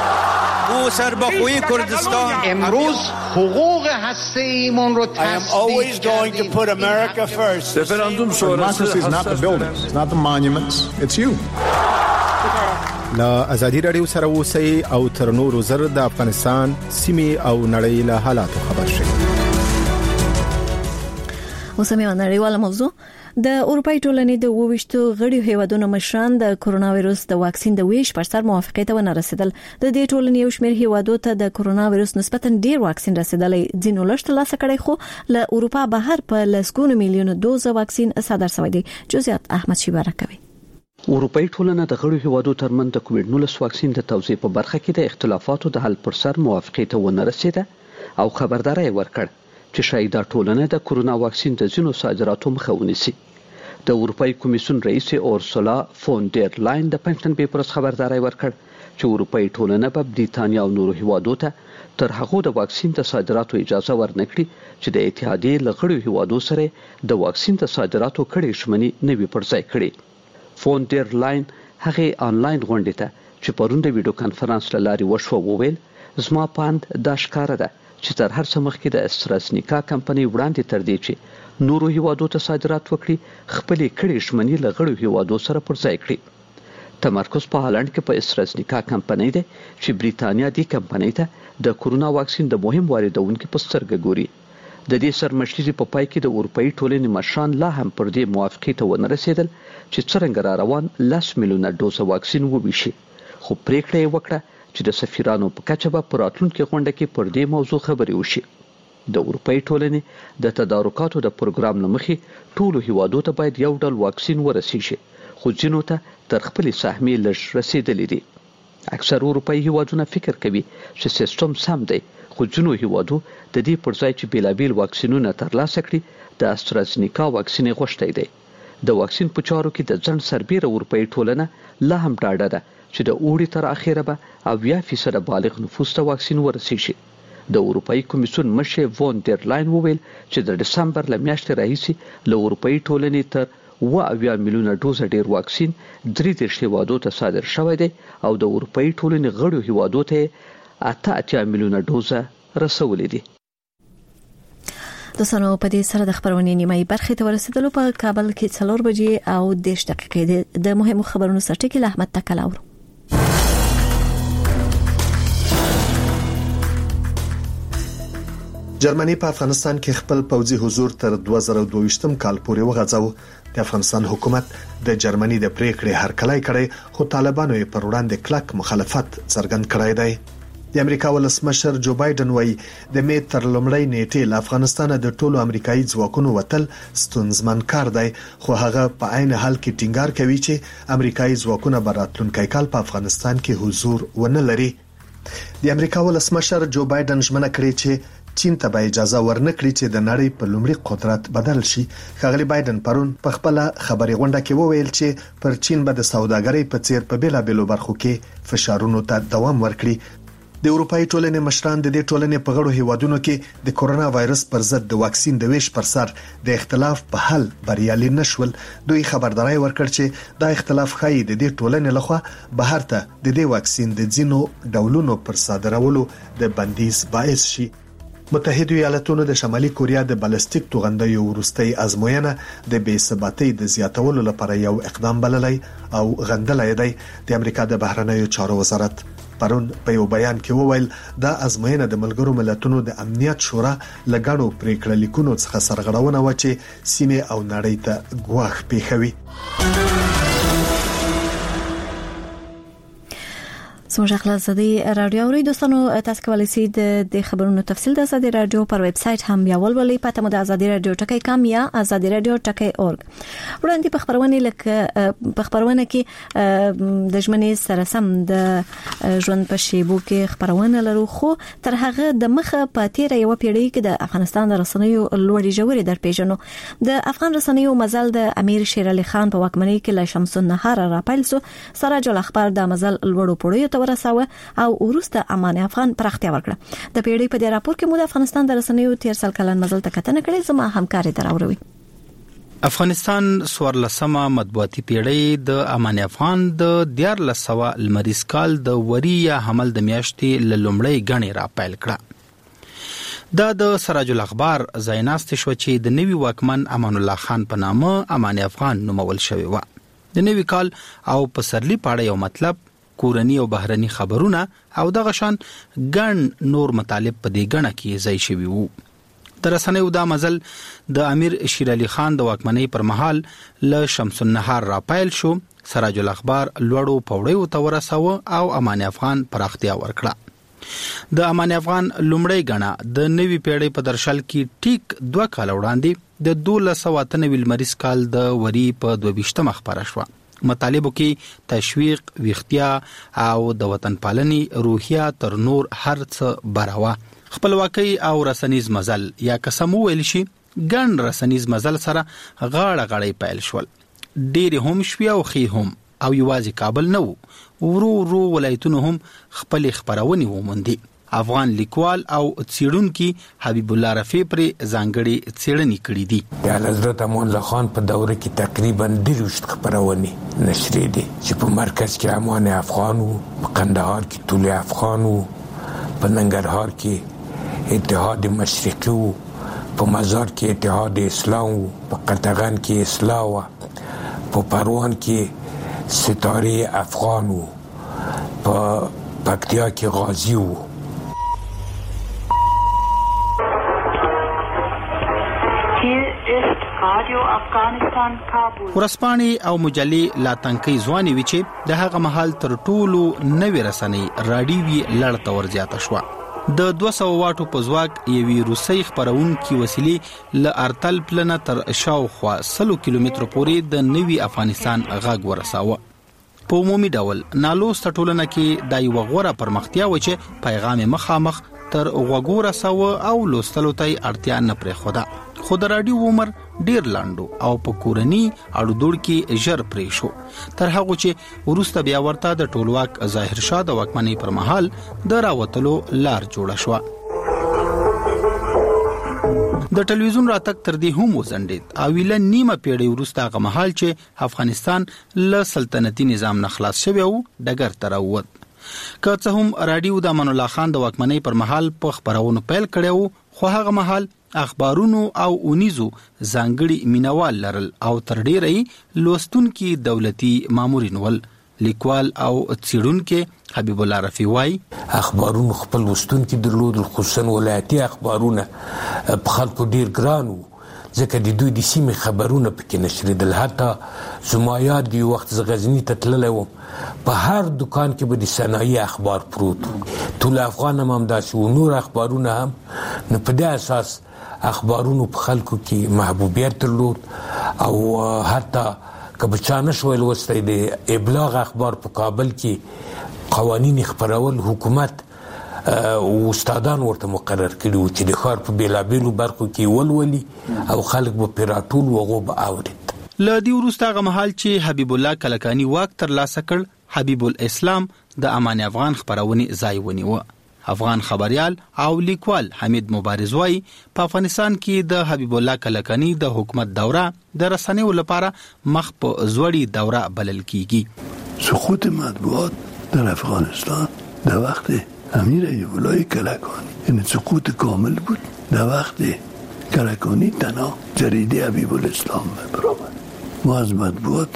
او سربخوی کردستان امروز حقوق هسته‌ایمون رو تثبیت کردیم. رفراندوم شورای is not the buildings, it's not the monuments, it's you. لا ازادي رادیو سره اوسئ او تر نورو زر د افغانستان سیمې او نړۍ له حالاتو خبر شئ. اوسمه نړیواله موضوع د اروپای ټولنې د 22 غړي هیوادونو مشران د کرونا وایروس د واکسین د ویش پر سر موافقه ته ونه رسیدل. د دې ټولنې یو شمېر هیوادو ته د کرونا وایروس نسبتا ډیر واکسین رسیدلې، ځینو لږ ترلاسه کړي، خو له اروپا بهر په لسګونو میلیونه دوزه واکسین صادر شوی دی. جزئیات احمد شیباره کوي. اروپای ټولنه د غړو هیوادو ترمن د کووډ-19 واکسین د توزیع په برخه کې د اختلافاتو د حل پر سر موافقه ته ونه رسیده او خبرداري ورکړ چې شاید دا ټولنه د کرونا واکسین د ځینو صادراتو مخه ونیسي. د اروپای کمیسیون رئیس اورسولا فون ډیر لاین د پنځن پیپرز خبرداري ورکړ چې اروپای ټولنه په بریتانیا او نورو هیوادو ته تر هغه د واکسین د صادراتو اجازه ورنکړي چې د اتحادیې لغړو هیوادو سره د واکسین د صادراتو کړي شمنی نوي پرځای کړي. فون ډیر لاین هغه آنلاین غونډه ته چې پرون د ویډیو کانفرنس لاري وشو وویل زما پاند د ښکارا ده چې تر هر څه مخکې د استرازنیکا کمپنۍ وړاندې تر دې چې نورو هیوادو ته صادرات وکړي خپل کړي شمنی لغړو هیوادو سره پرځای کړي. تمرکز په هالند کې په استرازنیکا کمپنۍ ده چې بریتانیا دی کمپنۍ ته د کرونا واکسین د مهم واردونکو په سترګه ګوري. د دې سرمشري په پای کې د اروپאי ټولنې مشران لا هم پر دې موافقه ته ونه رسیدل چې څنګه را روان 10 میلیونه ډوزه واکسین وویشي، خو پریکړه یې وکړه چې د سفیرانو په کچه به پر راتلونکي غونډه کې پر دې موضوع خبرې وشي. د اروپאי ټولنې د تدارکاتو د پروګرام لمخې ټولو هیوادو ته باید یو ډول واکسین ورسیږي، خو ځینو ته تر خپل سهمې لږ رسیدلې دي. اکثر اروپאי هیوادونه فکر کوي چې سیستم سم دی، خو ځینو هیوادو د دې پر ځای چې بیلابیل واکسینونه ترلاسه کړي د استرازینیکا واکسین غوښتی دی. د واکسین په چارو کې د ځن سربیره اروپאי ټولنه لا هم ډاډه ده چې د اوړي تر اخره به 80% بالغ نفوس ته واکسین ورسیږي. د اروپאי کمیسیون مشر وون ډر لاین وویل چې د دسمبر له میاشتې راهیسې له اروپאי ټولنې تر 8 میلیونه ډوز ډیر واکسین 33 هیوادو ته صادر شوی دی او د اروپאי ټولنې غړو هیوادو ته 88 میلیونه ډوز رسولې دي. دوستانو په دې سره د خبرونې نیمایي برخې ته ورسېدلو. په کابل کې 4 بجې او 10 دقیقې د مهمو خبرونو سرټکی له احمد تکلاور. جرمني په افغانستان کې خپل پوځي حضور تر 2022م کال پورې وغځاوه. د افغانستان حکومت د جرمني د پریکړې هرکلی کړي، خو طالبانو یې پر وړاندې کلک مخالفت څرګند کړی دی. د امریکا ولسمشر جو بایدن وایي د می تر لومړۍ نیټې له افغانستان د ټولو امریکایي ځواکونو وتل ستونزمن کار دی، خو هغه په عین حال کې ټینګار کوي چې امریکایي ځواکونه به راتلونکي کال په افغانستان کې حضور ونه لري. د امریکا ولسمشر جو بایدن ژمنه کړې چې چین ته به اجازه ورنکړي چې د نړۍ په لومړي قدرت بدل شي. ښاغلي بایدن پرون په خپل خبري غونډه کې وویل چې پر چین به د سوداګرۍ په څیر په بیلابېلو برخو کې فشارونو ته دوام ورکړي. د اروپאי ټولنې مشران د دې ټولنې په غړو هیوادونو کې د کورونا وایرس پر ضد د واکسین د ویش پر سر د اختلاف په حل بریالي نشول. دوی خبرداري ورکړ چې دا اختلاف ښایي د دې ټولنې لخوا بهر ته د دې واکسین د ځینو ډولونو پر صادرولو د بندیز باعث شي. متحده ایالاتونو د شمالي کوریا د بالستیک توغندیو وروستۍ ازموینه د بې ثباتۍ د زیاتولو لپاره یو اقدام بللی او غندلی دی. د امریکا د بهرنیو چارو وزارت پرون په یو بیان کې وویل دا ازموینه د ملګرو ملتونو د امنیت شورا لګړو پریکړه لیکونو څخه سرغړونه و چې سیمه او نړۍ ته ګواښ پیښوي. زموږ خلاصدي رادیو اوري دوستانو، تاسو کولی شئ د خبرونو تفصیل د ازادي رادیو پر ویب سټ هم یا ولولئ. پته مو د ازادي رادیو ټکی.com یا ازادي رادیو ټکی.org. وړاندې په خبرونه لکه په خبرونه کې د ژمنې سره سم د ژوند په شیبو کې خبرونه لرو، خو تر هغه د مخه په تیر یو پیړۍ کې د افغانستان د رسنیو لوړې جوړې در پیژنو. د افغان رسنیو مزل د امیر شیر علي خان په واکمنۍ کې له شمس النهار راپیل سو. سراج الاخبار د مزل لوړو پړیو ورساوه او ورسته امان افغان پراختیا ورکړه. د پیړۍ په دې راپور کې مو د افغانستان د رسنیو 13 کلن مزل ته کتنه کړې. زما همکاري دراوروي. افغانستان 14مه مطبوعاتي پیړۍ د امان افغان د 1400 لمریز کال د وری یا حمل د میاشتې لومړی غنې راپیل کړه. دا د سراج الاخبار زایناست شو چې د نوي واکمن امان الله خان په نامه امان افغان نومول شوی و. د نوي کال او پسرلی پاړه یو مطلب کورنی او بهرنی خبرونه او دغه شان ګڼ نور مطالب په دې غنه کې ځای شوی وو. د رسنیو دا مزل د امیر شیر علي خان د واکمنۍ پر مهال له شمس النهار راپیل شو. سراج الاخبار لوړو پوړیو ته ورساوه او امان افغان پراختیا ورکړه. د امان افغان لومړی غنه د نوي پیړۍ په درشل کې ټیک 2 کال وړاندې د 1298 لمریز کال د وری په 22 خبره شو. مطالبو کې تشویق، ویختیا او د وطن پالنې روحیه تر نور هر څه براوه. خپلواکۍ او رسنیز مزل یا قسم ویل شي ګڼ رسنیز مزل سره غاړه غړې پیل شول. ډېر هم شوي او خې هم او یوازې کابل نه وو، ورو ولایتونو هم خپل خبرونه وموندي. افغان لیکوال او څېړونکي حبیب الله رفیع پر ځانګړي څېړنې کړې دي. د حضرت امان الله خان په دوره کې تقریبا 2 خبرونه نشرې دي چې په مرکز کې امان افغان وو، په قندهار کې طول افغان وو، په ننګرهار کې اتحاد مشرقي وو، په مزار کې اتحاد اسلام وو، په قطغن کې اصلاح وو، په پروان کې ستاره افغان وو، په پکتیا کې غازی وو. ورسپانې او مجلې لا تنکي ځواني وی چې د هغه محل تر ټولو نوې رسنۍ راډیوي لړ تور زیاته شو. د 200 واټو په ځواک یوې روسي خبرونکي وسیلې ل ارتل پلنه تر شاوخوا 100 کیلومتر پورې د نوي افغانستان غږ ورساوه. په عمومي ډول نالوسته ټولنه کې د یو غوړه پرمختیا و چې پیغام مخامخ تر غوږو رساوه او لوستلو ته اړتیا نه پرې خوده. خو د راډیو عمر ډیر لاندو او په کورنی اړو دوړ کې ژر پرې شو تر هغه چې وروسته بیا ورته د ټولواک ظاهر شاه د واکمنۍ پر مهال د راوتلو لار جوړه شو. د ټلویزیون راتګ تر دې هم وزندید او ویل نیمه پیړۍ وروسته هغه مهال چې افغانستان له سلطنتي نظام نه خلاص شوی او ډګر ته راووت. که څه هم راډیو د امان الله خان د واکمنۍ پر مهال په خبرونو پیل کړو خو هغه مهال اخبارونو او اونیزو ځانګړي مینوال لرل او تر ډیرې لوستونکي دولتي مامورین ول. لیکوال او څېړونکي حبیب الله رفیع وايي اخبارونو خپل لوستونکي درلودل، خصوصا ولایتي اخبارونه په خلکو ډیر ګران وو ځکه د دوی د سیمې خبرونه پکې نشریدل. حتی زما یاد دی وخت زه غزني ته تللی وم په هر دکان کې به د صنایع اخبار پروت و. ټول افغان هم همداسې و، نور اخبارونه هم. نو په دې اساس اخبارونو په خلکو کې محبوبیت درلود او حتی که به چا نشوی لوستی د ابلاغ اخبار په کابل کې قوانین خپرول حکومت استادان ورته مقرر کړي وو چې د ښار په بېلابېلو برخو کې ولولي او خلک به پرې راټول و هغو به اورېد. له دې وروسته هغه مهال چې حبیب الله کلکاني واک ترلاسه کړ حبیب الاسلام د امان افغان خبرونې ځای ونیوه. افغان خبريال او لیکوال حمید مبارز وايي په افغانستان کې د حبیب الله کلکاني د حکومت دوره د رسنیو لپاره مخ په زوړی دوره بلل کیږي. سقوط مطبوعات در افغانستان در وقت امیر ایوب الله کلکانی یعنی سقوط کامل بود. در وقت کلکانی تنها جریده حبیب الاسلام برآمد. ما از مطبوعات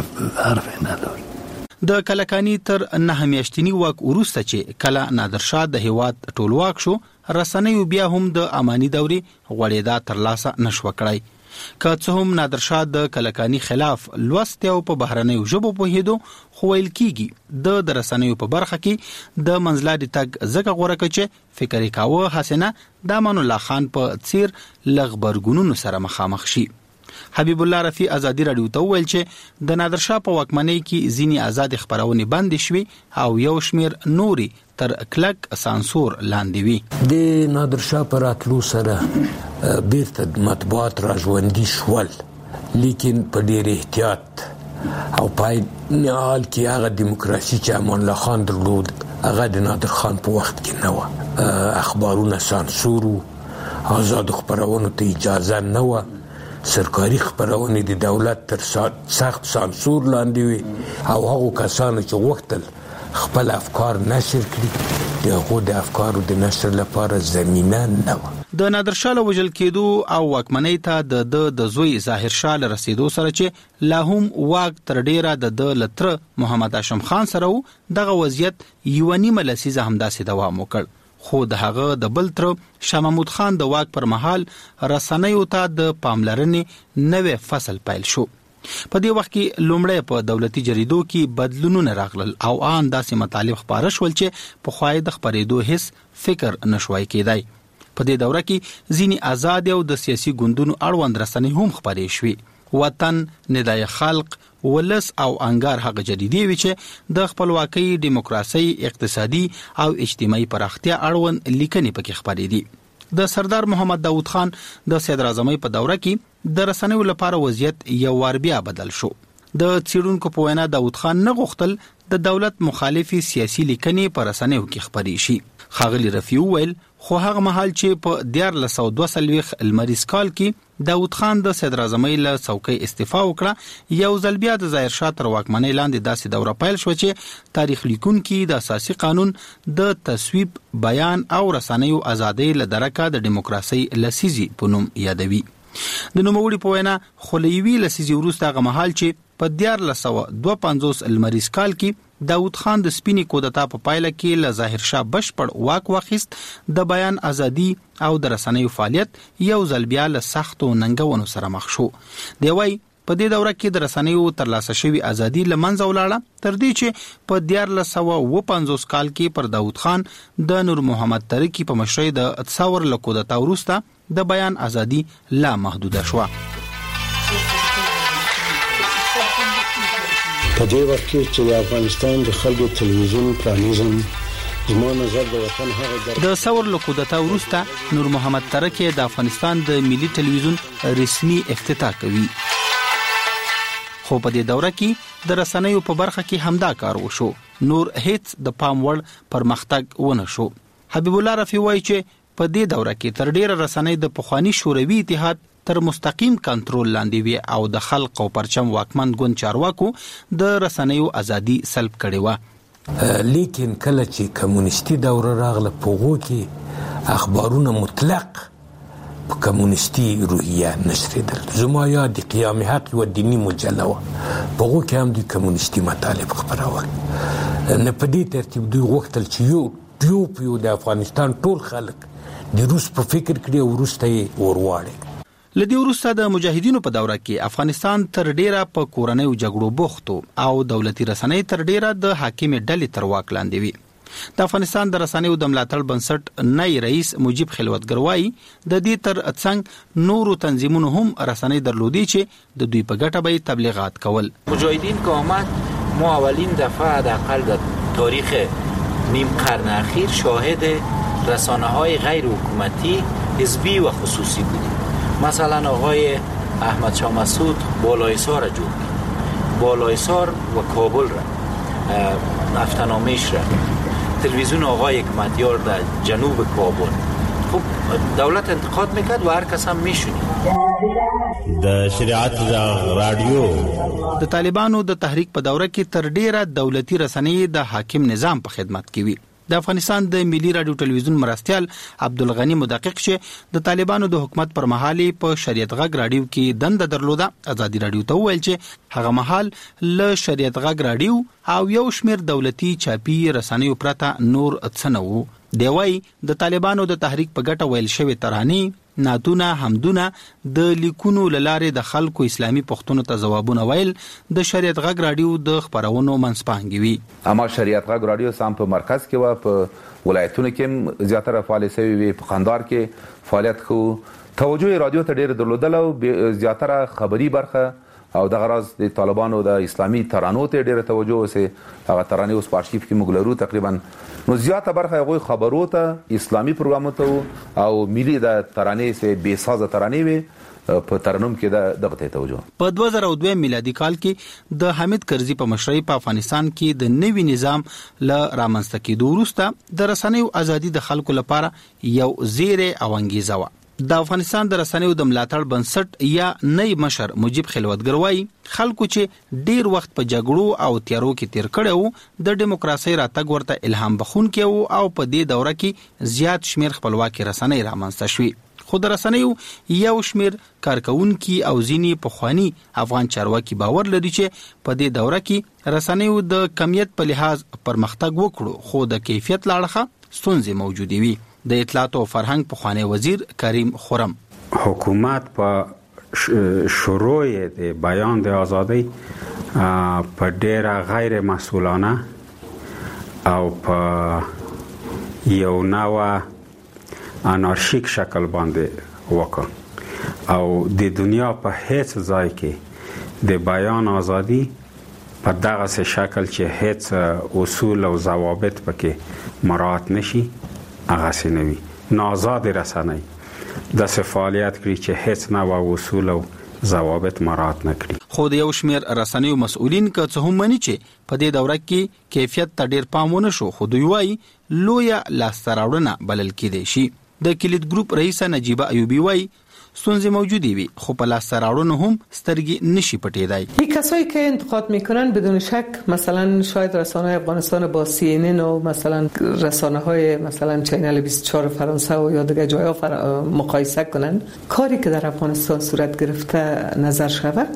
حرف نداریم. د کلکانی تر 9 میاشتنی واک وروسته چې کله نادرشاه د هیواد ټولواک شو رسنیو بیا هم د امانی دوري غوړېدا ترلاسه نشو کړای. که څه هم نادرشاه د کلکانی خلاف لوست او په بهرنیو ژبو په هیدو خو ویل کیږي د رسنیو په برخه کې د منځلاري تګ زګه غوړه کچې فکر کاوه حسنه د امان الله خان په څیر لغبرګونونو سره مخامخ شي. حبیب الله رفیع ازادي رادیو ته ویل چې د نادرشاه په واکمنۍ کې ځینې آزاد خبرونه بند شوي او یو شمیر نوري تر کلک سانسور لاندې وي. د نادرشاه پر راتلو سره بیرته مطبوعات راژوندي شول، لیکن په ډیر احتیاط او پای نهال کې هغه دیموکراسي چې امان الله خان درلود هغه د نادر خان په وخت کې نه و. اخبارونه سانسور و، آزاد خبرونو ته اجازه نه و، سرکاري خبرونه د دولت تر سخت سانسور لاندې وي او هغو کسانو چې غوښتل خپل افکار نشر کړي د هغو د افکارو د نشر لپاره زمینه نه وه. د نادرشاه له وژل کېدو او واکمنۍ ته د زوی ظاهر شاه له رسېدو سره چې لا هم واک تر ډیره د لتر محمد هاشم خان سره و دغه وضعیت یو نیمه لسیزه همداسې دوام وکړ. خو د هغه د بل تر شاه محمود خان د واک پر مهال رسنیو ته د پاملرنې نوې فصل پیل شو. په دې وخت کې لومړی په دولتي جریدو کې بدلونونه راغلل او ان داسې مطالب خبره شول چې په خوای د خبرېدو هیڅ فکر نشوي کېدای. په دې دوره کې ځینې آزاد او د سیاسي ګوندونو اړوند رسنۍ هم خبرې شوې. وطن، ندای خلق، ولس او انګار هغه جریدې وي چې د خپلواکۍ، دیموکراسي، اقتصادي او اجتماعي پراختیا اړوند لیکنې پکې خبرې دي. د سردار محمد داود خان د صدر اعظمۍ په دوره کې د رسنیو لپاره وضعیت یو وار بیا بدل شو. د څېړونکو په وینا داود خان نه غوښتل د دولت مخالفي سیاسي لیکنې په رسنیو کې خبرې شي. ښاغلي رفیع ویل خو هغه مهال چې په 1942 لمریز کال کې داود خان د صدر اعظمۍ له څوکۍ استعفا وکړه، یو ځل بیا د ظاهر شاه تر واکمنۍ لاندې داسې دوره پیل شو چې تاریخ لیکونکي د اساسي قانون د تصویب، بیان او رسنیو ازادۍ له درکه د دیموکراسي لسیزي په نوم یادوي. د نوموړي په وینا خلیوي لسیزي وروسته هغه مهال چې په 1952 لمریز کال کې داود خان د سپینې کودتا په پایله کې له ظاهر شاه بشپړ واک واخیست، د بیان ازادي او د رسنیو فعالیت یو ځل بیا له سختو ننګونو سره مخ شو. دی وايي په دې دوره کې د رسنیو ترلاسه شوی ازادي لمنځه ولاړه تر دې چې په 1950 کال کې پر داود خان د نور محمد ترکی په مشرۍ د تصور له کودتا وروسته د بیان ازادي لا محدوده شوه. په دې وخت کې چې د افغانستان د خلکو تلویزیون پرانیزم زما نظر د وطن هغه د ثور له کودتا وروسته نور محمد ترکی د افغانستان د ملي تلویزیون رسمي افتتاح کوي. خو په دې دوره کې د رسنیو په برخه کې همدا کار وشو. نور هیڅ د پام وړ پرمختګ ونه شو. حبیب الله رفیع وایي چې په دې دوره کې تر ډیره رسنۍ د پخوانی شوروي اتحاد تر مستقیم کنټرول لاندې وي او د خلق او پرچم واکمن ګوند چارواکو د رسنیو ازادي سلب کړې و. لیکن کله چې کمونیستي دوره راغله په هغه کې اخبارونه مطلق په کمونیستي روحیه نشریدل. زما یاد د قیام حق و دینی مجله و په هغه کې هم د کمونیستي مطالب خبرول. نه په دې ترتیب دوی غوښتل چې یو د افغانستان ټول خلک د روس په فکر کړي او وروسته یې ورواړي. لدی وروسته د مجاهدینو په دوره کې افغانستان تر ډیره په کورنیو جګړو بوختو او دولتي رسنۍ تر ډیره د حاکم ډلې تر واک لاندې وي. د افغانستان د رسنیو د ملاتړ بنسټ نئی رئیس مجيب خلوتګر وایي د دې تر څنګ نورو تنظیمونو هم رسنۍ درلودي چې د دوی په ګټه به تبلیغات کول. مجاهدین که آمد ما اولین دفعه حداقل در تاریخ نیم قرن اخیر شاهد رسانه‌های غیر حکومتی حزبی و خصوصی بودیم. مثلا آقای احمد شاه مسعود بالایسار را جور کرد، بالایسار و کابل را نفتنامه‌اش را، تلویزیون آقای حکمتیار در جنوب کابل. خب دولت انتقاد میکرد و هر کس هم میشونید. د شریعت رادیو د طالبانو د تحریک په دوره کې تر ډیره دولتي رسنۍ د حاکم نظام په خدمت کې وي. د افغانستان د ملي رادیو ټلویزیون مرستیال عبدالغنی مدقق چې د طالبانو د حکومت پر مهال په شریعت غږ رادیو کې دنده درلوده ازادي رادیو ته ویل چې هغه مهال له شریعت غږ رادیو او یو شمیر دولتي چاپی رسنیو پرته نور څه نه وو. دی وايي د طالبانو د تحریک په ګټه ویل شوی ترانې ناتونه حمدونه د لیکونو لاره د خلکو اسلامي پښتنو ته جوابونه ویل د شریعت غږ رادیو د خبرونو منځپانګي وي. اما شریعت غږ رادیو سم په مرکز کې و په ولایتونو کې زیاتره فعالیت وی په قندهار کې فعالیت کو توجه رادیو ته ډیر درلودل او زیاتره خبري برخه او د غرض د طالبانو د اسلامي ترانو ته ډیره توجه وسه. هغه ترانه اوس په ارشیف کې مګلرو تقریبا نو زیاته برخه هغه خبرو ته اسلامي پروګرامو ته او ملي د ترانه سه بے ساز ترانه وي په ترنم کې دغه توجه. په 2002 میلادي کال کې د حامد کرزي په مشرۍ په افغانستان کې د نوي نظام ل رامنځته کېدو وروسته د رسنیو ازادي د خلکو لپاره یو زیره او انګیزه و. د افغانستان د رسنیو د ملاتړ بنسټ یا نئی مشر مجيب خلوتګر وایي خلکو چې ډیر وخت په جګړو او تیارو کې تیر کړو د دیموکراسي راتګ ورته الهام بخښونکي او په دې دوره کې زیات شمیر خپلواکي رسنۍ رامنځته شوې. خو د رسنیو یو شمیر کارکونکي او ځینی پخوانی افغان چارواکي باور لري چې په دې دوره کې رسنیو د کمیت په لحاظ پرمختګ وکړو خو د کیفیت لاړخه ستونزې موجودې وي. د اطلاعات او فرهنګ پخوانی وزیر کریم خرم حکومت په شروع د بیان د ازادۍ په ډیره غیر مسئولانه او په یو نوع انارشیک شکل باندې وکړ او د دنیا په هیڅ ځای کې د بیان ازادي په دغه شکل چې هیڅ اصول او ضوابط پکې مراعات نشي هغه سينوي نازاد رسنۍ د فعالیت کړی چې هیڅ نه اصول او ضوابط مراعات نه کړي. خو د یو شمیر رسنیو مسؤلین که څه هم مني چې په دې دوره کې کیفیت ته ډیر پام ونه شو خو دوی وايي لویه لاستراوړنه بلل کېدای شي. د کلید ګروپ رئیس نجیبه ایوبی وايي ستونزې موجودی وي خو په لاس راوړنو هم سترګې نشي پټېدای. این کسایی که انتقاد میکنن بدون شک مثلا شاید رسانه‌های افغانستان با CNN و مثلا رسانه‌های مثلا چینل 24 فرانسه و یا دیگه جاها مقایسه کنن. کاری که در افغانستان صورت گرفته نظر شود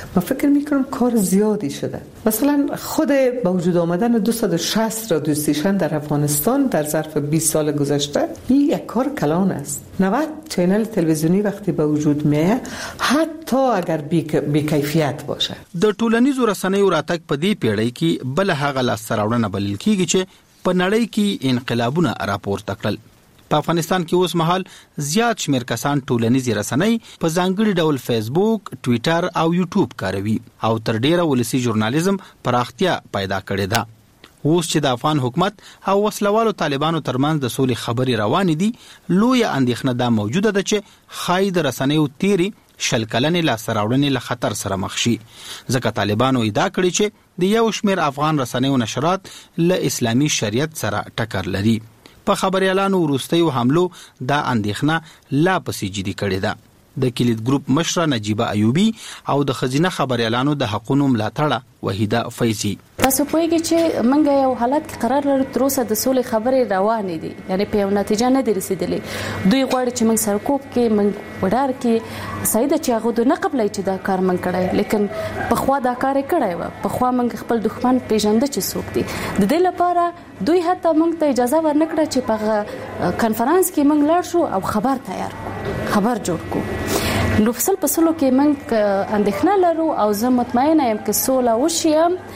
من فکر میکنم کار زیادی شده. مثلا خود با وجود آمدن 260 رادیو استیشن در افغانستان در ظرف 20 سال گذشته این یک کار کلان است. 90 چینل تلویزیونی وقتی به وجود میاد حتی اگر بی کیفیت باشه. د ټولنیزو رسنیو راتګ په دې پیړۍ کې بل هغه لاسته راوړنه بلل کیږي چې په نړۍ کې انقلابونه راپورته کړل. په افغانستان کې اوس مهال زیات شمیر کسان ټولنیزې رسنۍ په ځانګړي ډول فیسبوک، ټویټر او یوټیوب کاروي او تر ډیره ولسی ژورنالیزم پراختیا پیدا کړې ده. اوس چې د افغان حکومت او وسلوالو طالبانو ترمنځ د سولې خبرې روانې دي، لوی اندېښنه دا موجوده ده چې ښایي د رسنیو تیری شل کلنې لاسته راوړنې له خطر سره مخ شي، ځکه طالبانو ادعا کړې چې د یو شمیر افغان رسنیو نشرات له اسلامي شریعت سره ټکر لري. په خبريالانو وروستیو حملو دا اندېښنه لا پسې جدي کړې ده. د کلید ګروپ مشره نجیبه ایوبی او د خزینه خبريالانو د حقوقو ملاتړه وحیده فیضی تاسو پوهیږئ چې موږ یو حالت کې قرار لرو تر اوسه د سولې خبرې روانې دي، یعنی په یو نتیجه نه دي رسیدلې. دوی غواړي چې موږ سرکوب کې موږ وډار کې سید چې هغه د نه قبلې چې دا کار موږ کړی، لیکن په خوا دا کار کړی و، په خوا موږ خپل دښمن پیژند چې څوک دي. د دې لپاره دوی حتی موږ ته اجازه ورنکړه چې په کانفرنس کې موږ لاړ شو او خبر تیار خبر جوړ کو. نو فصل په سلو کې موږ اندېښنه لرو او زه مطمئنه یم چې سوله وشي.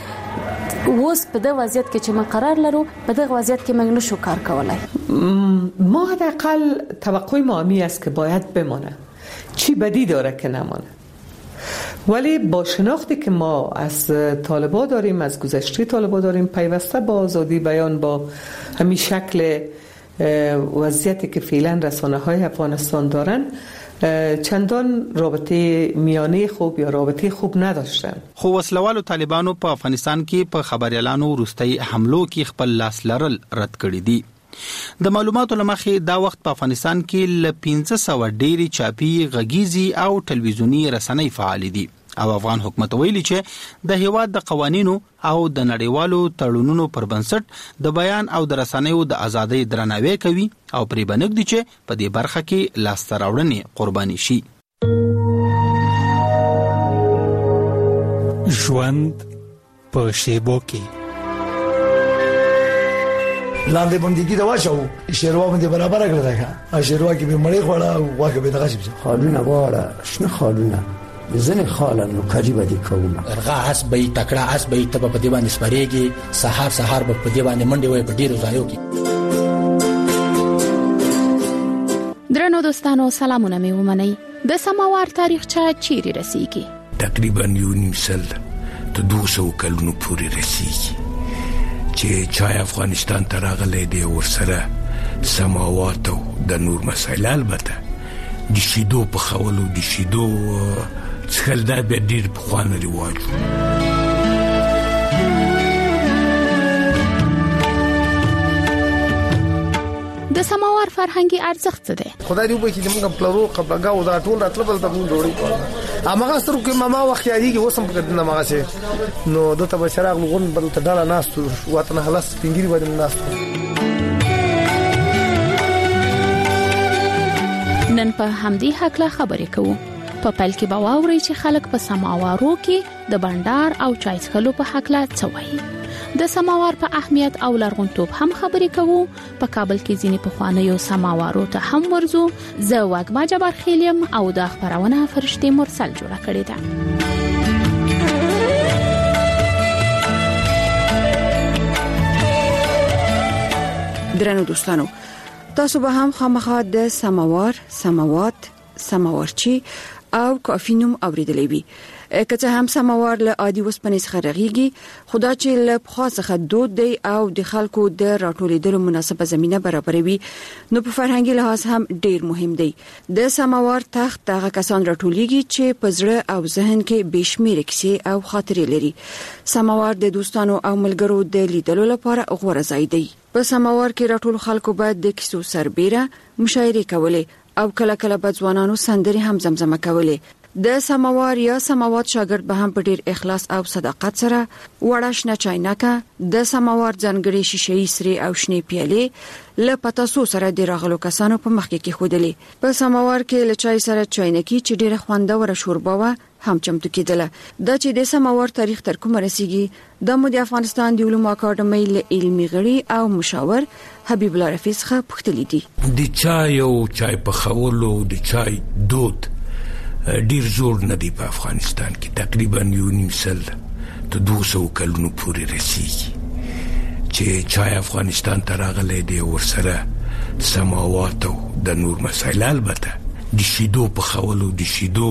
اوس په دغه وضعیت کې چې موږ قرار لرو په دغه وضعیت کې موږ نشو کار کولای. ما حداقل توقع ما همی است که باید بمانه. چی بدی داره که نمانه؟ ولی با شناختی که ما از طالبان داریم، از گذشته طالبان داریم، پیوسته با آزادی بیان، با همین شکل وضعیتی که فعلا رسانه‌های افغانستان دارن، چندان رابطه میانه خوب یا رابطه خوب نداشتن. خو وسلوالو طالبانو په افغانستان کې په خبريالانو وروستي حملو کې خپل لاس لرل رد کړی دي. د معلوماتو لمخې دا وخت په افغانستان کې ل 1500 ډېری چاپی غږیزي او ټلویزیونی رسنۍ فعال دي او افغان حکومت ویلي چې د هیواد د قوانینو او د نړیوالو تړونونو پر بنسټ د بیان او د رسنیو د ازادۍ درناوی کوي او پرې بنګدي چې په دې برخه کې لاسته راوړنې قرباني شي. ژوند په شیبو کې لاندې بندګي دا واچو شیروا باندې برابر کړل دا شیروا کې به مړې خوړه او واګه به دغه شي خالونه واړه شنه خالونه زنه خالن نو کاجی باندې کوم ارغا اس به تکړه اس به ته په دې باندې سپریږي سحر به په دې باندې منډه وي په ډیرو ځایو کې. درنو دوستانو سلامونه مې ومنئ. د سماوار تاریخچه چیرې رسیږي؟ تقریبا یو نیم سل ته 200 کلونو پورې رسیږي چې چای افغانستان ته راغلی دی. ورسره سماوات او د نور مسایل البته د شیدو په خولو د شیدو څخه دا به ډیر په خوانه رواج. د سماوار فرهنګي ارزښت څه دی؟ خدای دې وبخښي چې موږ پلرو قبلګاو دا ټول راتل بل ته مونږ جوړی کړو. امغه سترو کې ماما وخت یادېږي وسم په دنه ماغه سي نو دته بشراغ لغون بل ته ډاله ناستو وطن خلاص پنګيري باندې ناستو. نن په همدې حقله خبرې کوو. په پیل کې به واورئ چې خلک په سماوارو کې د بندر او چای څښلو په حقله څه وایي. د سماوار په اهمیت او لرغونتوب هم خبرې کوو. په کابل کې ځینې پخوانیو سماوارو ته هم ورځو. زه واګما جبار خیلیم او د خبرونه فرشتي مرسل جوړه کړې ده. درنو دوستانو، تاسو به هم خامخا د سماوار، سماوات، سماورچی او کافی نوم اوریدلی وي. که هم سماوار له عادي وسپنې څخه رغیږي، خدا چې له پخوا څخه دود دی او د خلکو د راټولېدلو مناسبه زمينه برابروي، نو په فرهنګي لحاظ هم ډیر مهم دی. د سماوار تخت هغه کسان راټولېږي چې په زړه او ذهن کې بشمیره کیسې او خاطرې لري. سماوار د دوستانو او ملګرو د لیدلو لپاره غوره ځای دی. په سماوار کې راټول خلکو باید د کیسو سربېره مشاعرې کولې او کله کله به ځوانانو سندرې هم زمزمه کولې. د سماوار یا سماوات شاګرد به هم په ډیر اخلاص او صداقت سره وړاشنه چاینکه د سماوار ځانګړي شیشې سری او شنې پیالې له پتاسو سره د راغلو کسانو په مخ کې خودلې. په سماوار کې له چای سره چاینکی چې ډیره خوندوره شوربه و هم چمتو کېدله. دا چې د سماوار تاریخ تر کومه رسیږي د مو د افغانستان د علومو اکاډمۍ له علمي غړي او مشاور حبیب الله رفیع څخه پوښتنه دي. د چای او چای په خولو د چای دود ډیر زور نه دی په افغانستان کې، تقریبا 1.5 سل ته 200 کلونو پورې رسیږي چې چای افغانستان ته راغلی دی. ورسره سماوات او د نور مسایل، البته د شیدو په خولو د شیدو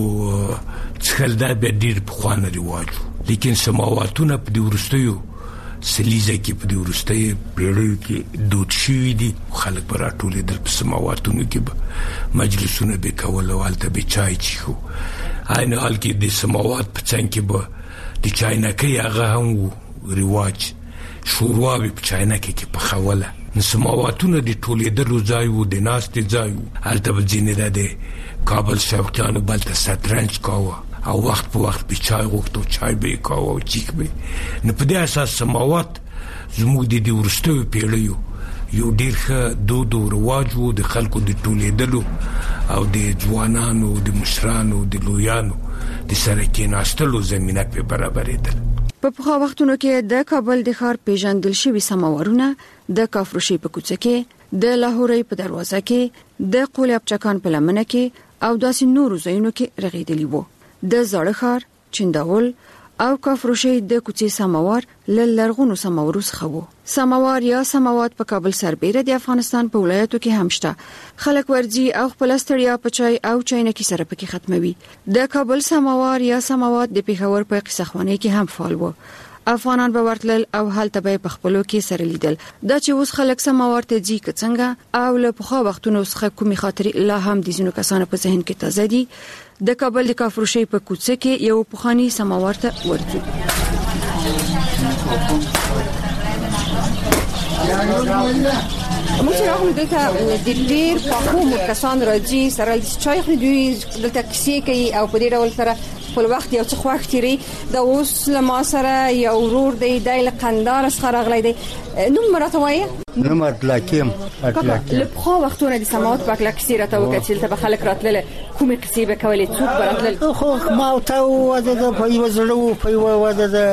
څخل دا به ډیر پخوانی رواج، لیکن سماواتونه په د ورستیو سلیزه کې په د ورستیو پیړیو کې دود شوي دي. خلک به راټولېدل په سماواتونو کې به مجلسونه به کول او هلته به چای چیښو. عین حال کې د سماوات په څنګ کې به د چاینکۍ هغه هم رواج، شوروا به په چاینکۍ کې پخوله. نو سماواتونه د ټولېدلو ځای و، د ناستې ځای و. هلته به ځینې د کابل شوقیانو بلته شطرنج کاوه او وخت په وخت به چای غوښتو، چای به یې کاوه او چیک به. نو په دې اساس سماوات زموږ د وروستیو پیړیو یو ډېر ښه دود او رواج و د خلکو د ټولېدلو او د ځوانانو د مشرانو د لویانو د سره کېناستلو زمینه پې برابرېدل. په پخوا وختونو کې د کابل د ښار پیژندل شوي سماوارونه د کافروشي په کوڅه کې، د لاهوري په دروازه کې، د قول ابچکان په لمنه کې او داسې نورو ځایونو کې رغېدلی وو. د زاړه ښار، چنداول او کافروشي د کوڅې سماوار له لرغونو سماورو څخه وو. سماوار یا سماوات په کابل سربېره د افغانستان په ولایتو کې هم شته. خلک ورځي او خپل ستړیا په چای او چاینکي سره پکې ختموي. د کابل سماوار یا سماوات د پیښور په قصخواني کې هم فعال وو. افغانان به ورتل او هلته به په خپلو کې سره لیدل. دا چې اوس خلک سماوار ته ځي که څنګه او له پخوا وختونو څخه کومې خاطرې لا هم د ځینو کسانو په ذهن کې تازه دي. د کابل د کافروشي په کوڅه کې یو پخوانی سماوار ته ورځو. موږ راغلو دلته د ډېر پخو کسان راځي سره چای خوري، دوی دلته کیسې کوي او په دې ډول سره خپل وخت یو څه خوښ تیری. دا اوس لما سره یو ورور دی د قندار څخه راغلی دی. نوم راته وایي؟ نوم اطلاقیم. له پخوا وختونو د سماوات په اړه کیسې راته وکړه چې ته به خلک راتلل، کومې کیسې به کولې، څوک به راتلل؟ خو ما ته واده د په یو زړه په یو واده د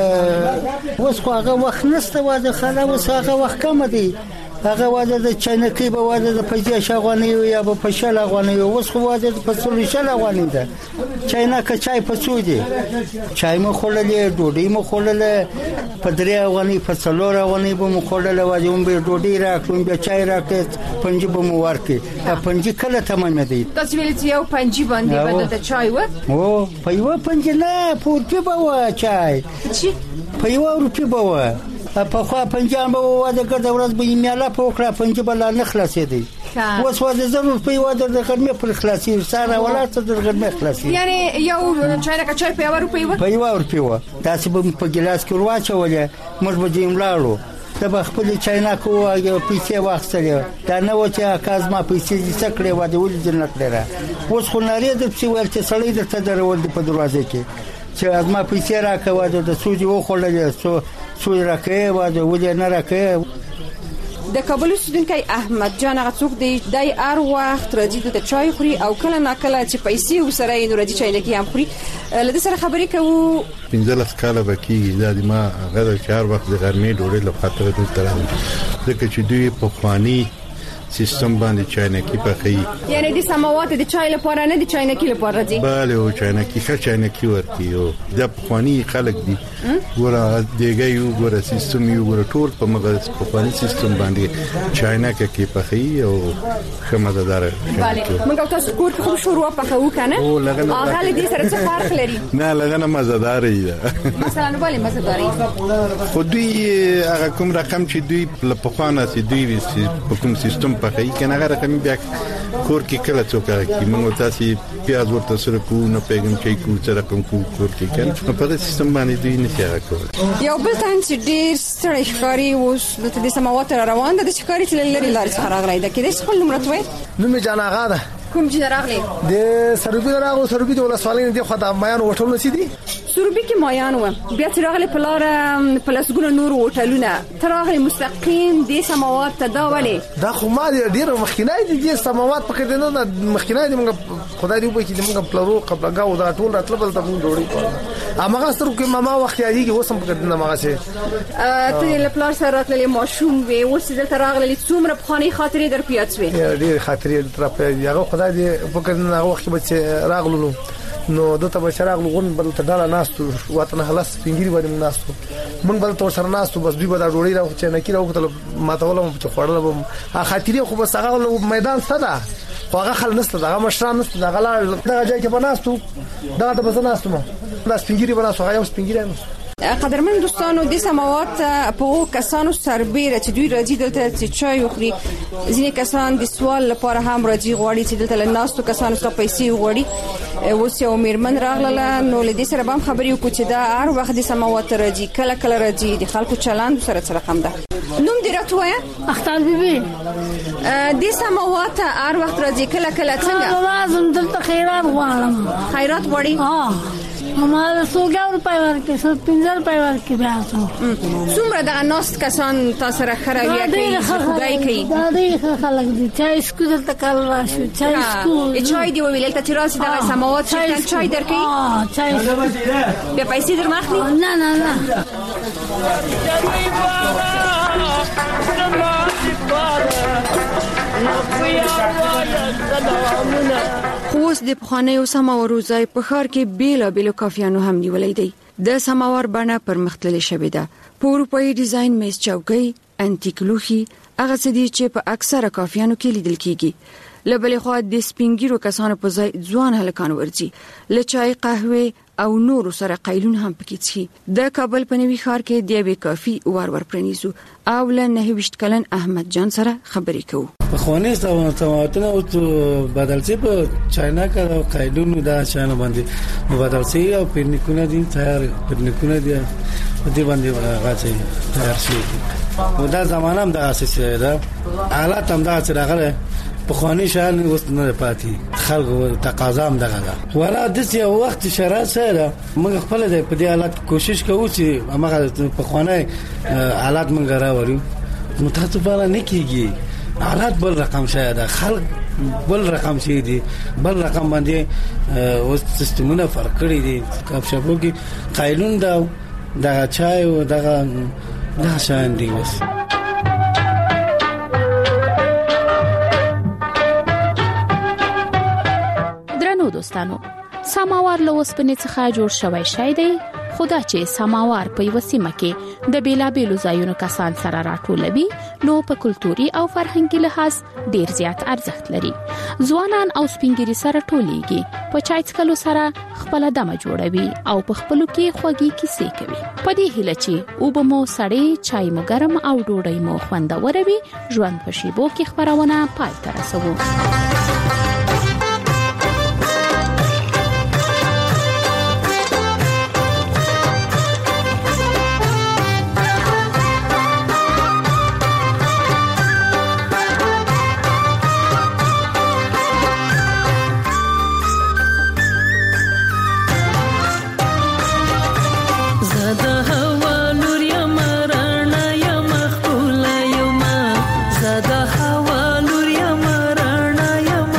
اوس خو هغه وخت نشته، واده خلا اوس هغه وخت کم دی. هغه واده د چاینکۍ به واده د پیسې شغونی یا په پښل غونی، اوس خو واده په څلور شل غونی ده. چاینکه چای په څو دی، چای مو خورلې، ډوډۍ مو خورلې، په درې غونی په څلور غونی به مو خورلې، واده هم به ډوډۍ راکړم به چای راکړ، پنځه به مو ورکړي. پنځه کله تمام دی. تاسو ویل چې یو پنځه باندې بدل د چای و؟ او په یو پنځه نه پورته به و چای. چې په یو روپی به و. په خوا پنځان به واده کړ، د ورځ به میاله پوکړه پنځه بل نه خلاصېدی. اوس واده ضرور په واده د غرمې پر خلاصي ساره ولاته د غرمې خلاصي. یعنی یو چای چای په یو روپی و؟ په یو روپی و. تاسو به په ګلاس کې ورواچولې، موږ به دیم لاړو. د خپل چاینکو او پیسې واخستلې. دا نه و چې اکاز ما پیسې دې څکړې واده ولې جنت لره. اوس خو نارې د څه ول چې سړی درته درول په دروازه کې چې از ما پیسې راکوه د سودی و خړلې سود راکې واده ولې نه راکې. د کابل اوسیدونکی احمد جان هغه څوک دی د هر وخت راځي د چای خوري او کله ناکله چې پیسې وسره یې نور دي چاینکي هم خوري. له دې سره خبرې کوو. 15 کاله بکیږي د ما غدا چهار وخت د غرمې ډوډۍ له خاطر د تران ځکه چې دوی په خواني سیستم باندې چاینکي پخې. یعنی د سماوات د چای لپاره نه د چاینکي لپاره دي. bale او چاینکي ښه چاینکي ورکیو د خواني خلک دي. ګوره دیګي یو ګوره سیستم یو ګوره ټول په مغز په خواني سیستم باندې چاینکي کې پخې او ښه مزدار. bale موږ تاسو کور کې خو شروع پخو کنه. هغه دې سره څه فرق لري؟ نه لګنه مزدار دی. مثلا bale مزدار خو دوی هغه کوم رقم چې دوی په خوانه سي دوی په کوم سیستم پخې کنه هغه رقم بیا کور کې کله څوک راکې موږ تاسو پیاز ورته سره کو نه پیغام چې کو سره کوم کور کې کنه په دې سیستم باندې دوی نه څنګه کوي. یو بل تان چې ډیر ستړي ښکاری اوس د سماوات روان ده چې ښکاری چې لري لارې څخه راغلی ده کې د خپل نوم راتوي. نوم جان آغا ده کوم جن راغلی د سروبي راغو سروبي د ولسوالۍ نه خو د مایان هوټل نسیدي سروبي کې مایان و بیا چې راغلی په لار پلسګونه نور هوټلونه تراغلی مستقیم د سماوات ته دا ولې دا خو ما ډیر مخکینای دي د سماوات پکې نه مخکینای دي موږ خدای دې وبخښي موږ پلرو قبلګاو دا ټول راتل بل ته موږ ډوړي کوو امغه سترو کې ماما وخت یادي کې وسم پکې نه ماغه سي ته له پلار سره راتللی ماشوم وي اوس دلته راغلی څومره بخاني خاطرې در پیاڅ وي ډیر خاطرې تر په یغه خدای دې فکر نه وخت به راغلو نو دته به راغلو غون بل ته ډاله ناستو وطن خلاص پنګيري باندې ناستو مونږ بل تور سره ناستو بس دوی به دا ډوړي راو چې نه کیراو ته ماته ولم چې خوړل خاطرې خو بس هغه میدان صدا هغه خل نسته دا مشران نسته دا غلا دا ځای کې بناستو دا ته بس ناستو نو دا سپنګيري بناستو هغه سپنګيري قدرمن دوستانو د سماوات په کسانو سربېره چې دوی راځي دلته چې چای وخوري ځینې کسان د سوال لپاره هم راځي غواړي چې دلته لناستو کسانو څخه پیسې وغواړي اوس یو میرمن راغله نو له دې سره هم خبرې وکړو چې دا هر وخت د سماوات راځي کله کله راځي د خلکو چلند سره رقم ده نوم دې راته وایه اختر بیبي د سماوات هر وخت راځي کله کله څنګه لازم دلته خیرات غواړم خیرات غواړي ما سوګا روپای ورکې 15 روپای ورکې بیا څومره د ناست کسان تاسو را خراوي کوي خدای کوي دا دې خلک دي چای سکو دلته کال راشو چای سکو چای دی ویل ته چې راسي د سماوات شکل چای درکې چای به پیسې در ماخلي نه نه نه خوست د پخوانیو سماورو ځای په ښار کې بیلابیلو کافیانو هم نیولې دي د سماور بڼه پرمختللې شوې ده په اروپایي ډیزاین میز چوکۍ انټیک لوښي هغه څه دي چې په اکثره کافیانو کې لیدل کیږي لبلې خو د سپینګیرو کسانو په ځای ځوان هلکان ورځي لچای قهوه او نور سره قیلون هم پکې څي د کابل په نوي ښار کې د یوې کافي ور پرنيزو او له 29 کلن احمد جان سره خبرې کوو په خواني سماواتونه او بدل شي په چاینا کې او قیلون دا شان باندې بدل شي او پرنیکونه دي تیار پرنیکونه دي په دې باندې غاڅي تیار شي او دا زمانه هم د اساس ده حالات هم دا چې راغله په خواني شان اوس نه پاتې خلکو تقاضا هم دغه ده ولا د څه وخت شرایط سره موږ خپل د په دې حالت کوشش کوو چې هغه په خواني حالات موږ راوړو نو تاسو په اړه نه کیږي حالات بل رقم شاید ده خلک بل رقم شي دي بل رقم باندې اوس سیستمونه فرق کړی دي کاپ شپو کې قایلون دا چای او دا شان دي اوس دوستانو سماوار له اوسپنې څخه جوړ شوی شای دی خدا چې سماوار په یو سیمه کې د بیلابیلو ځایونو کسان سره راټولوي نو په کلتوري او فرهنګي لحاظ ډیر زیات ارزښت لري ځوانان او سپینګری سره ټولېږي په چای څکلو سره خپل دمه جوړوي او په خپلو کې خوږی کیسې کوي په دې هیله چې او به مو سړې چای مو ګرم او ډوډۍ مو خوندور وي ژوند په شیبو کې خبرونه پای ته رسوو زده هوا لور یم رڼا یم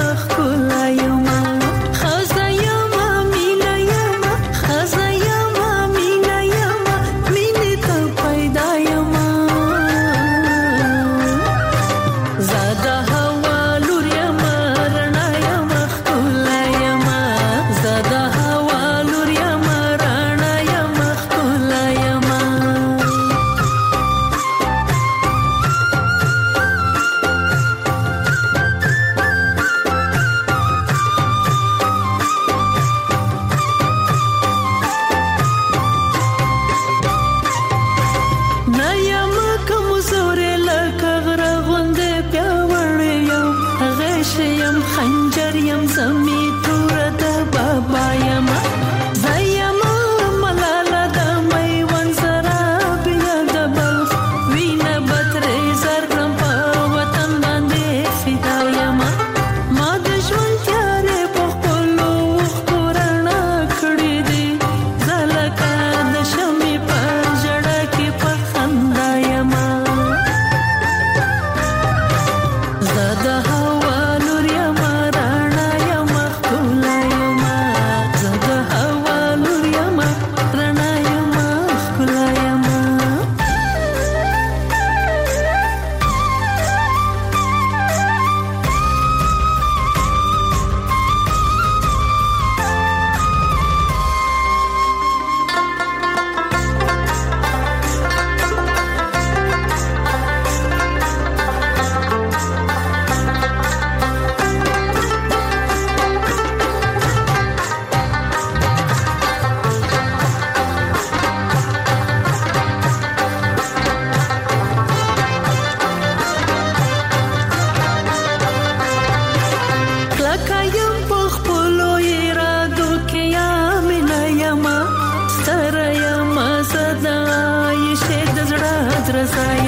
رسای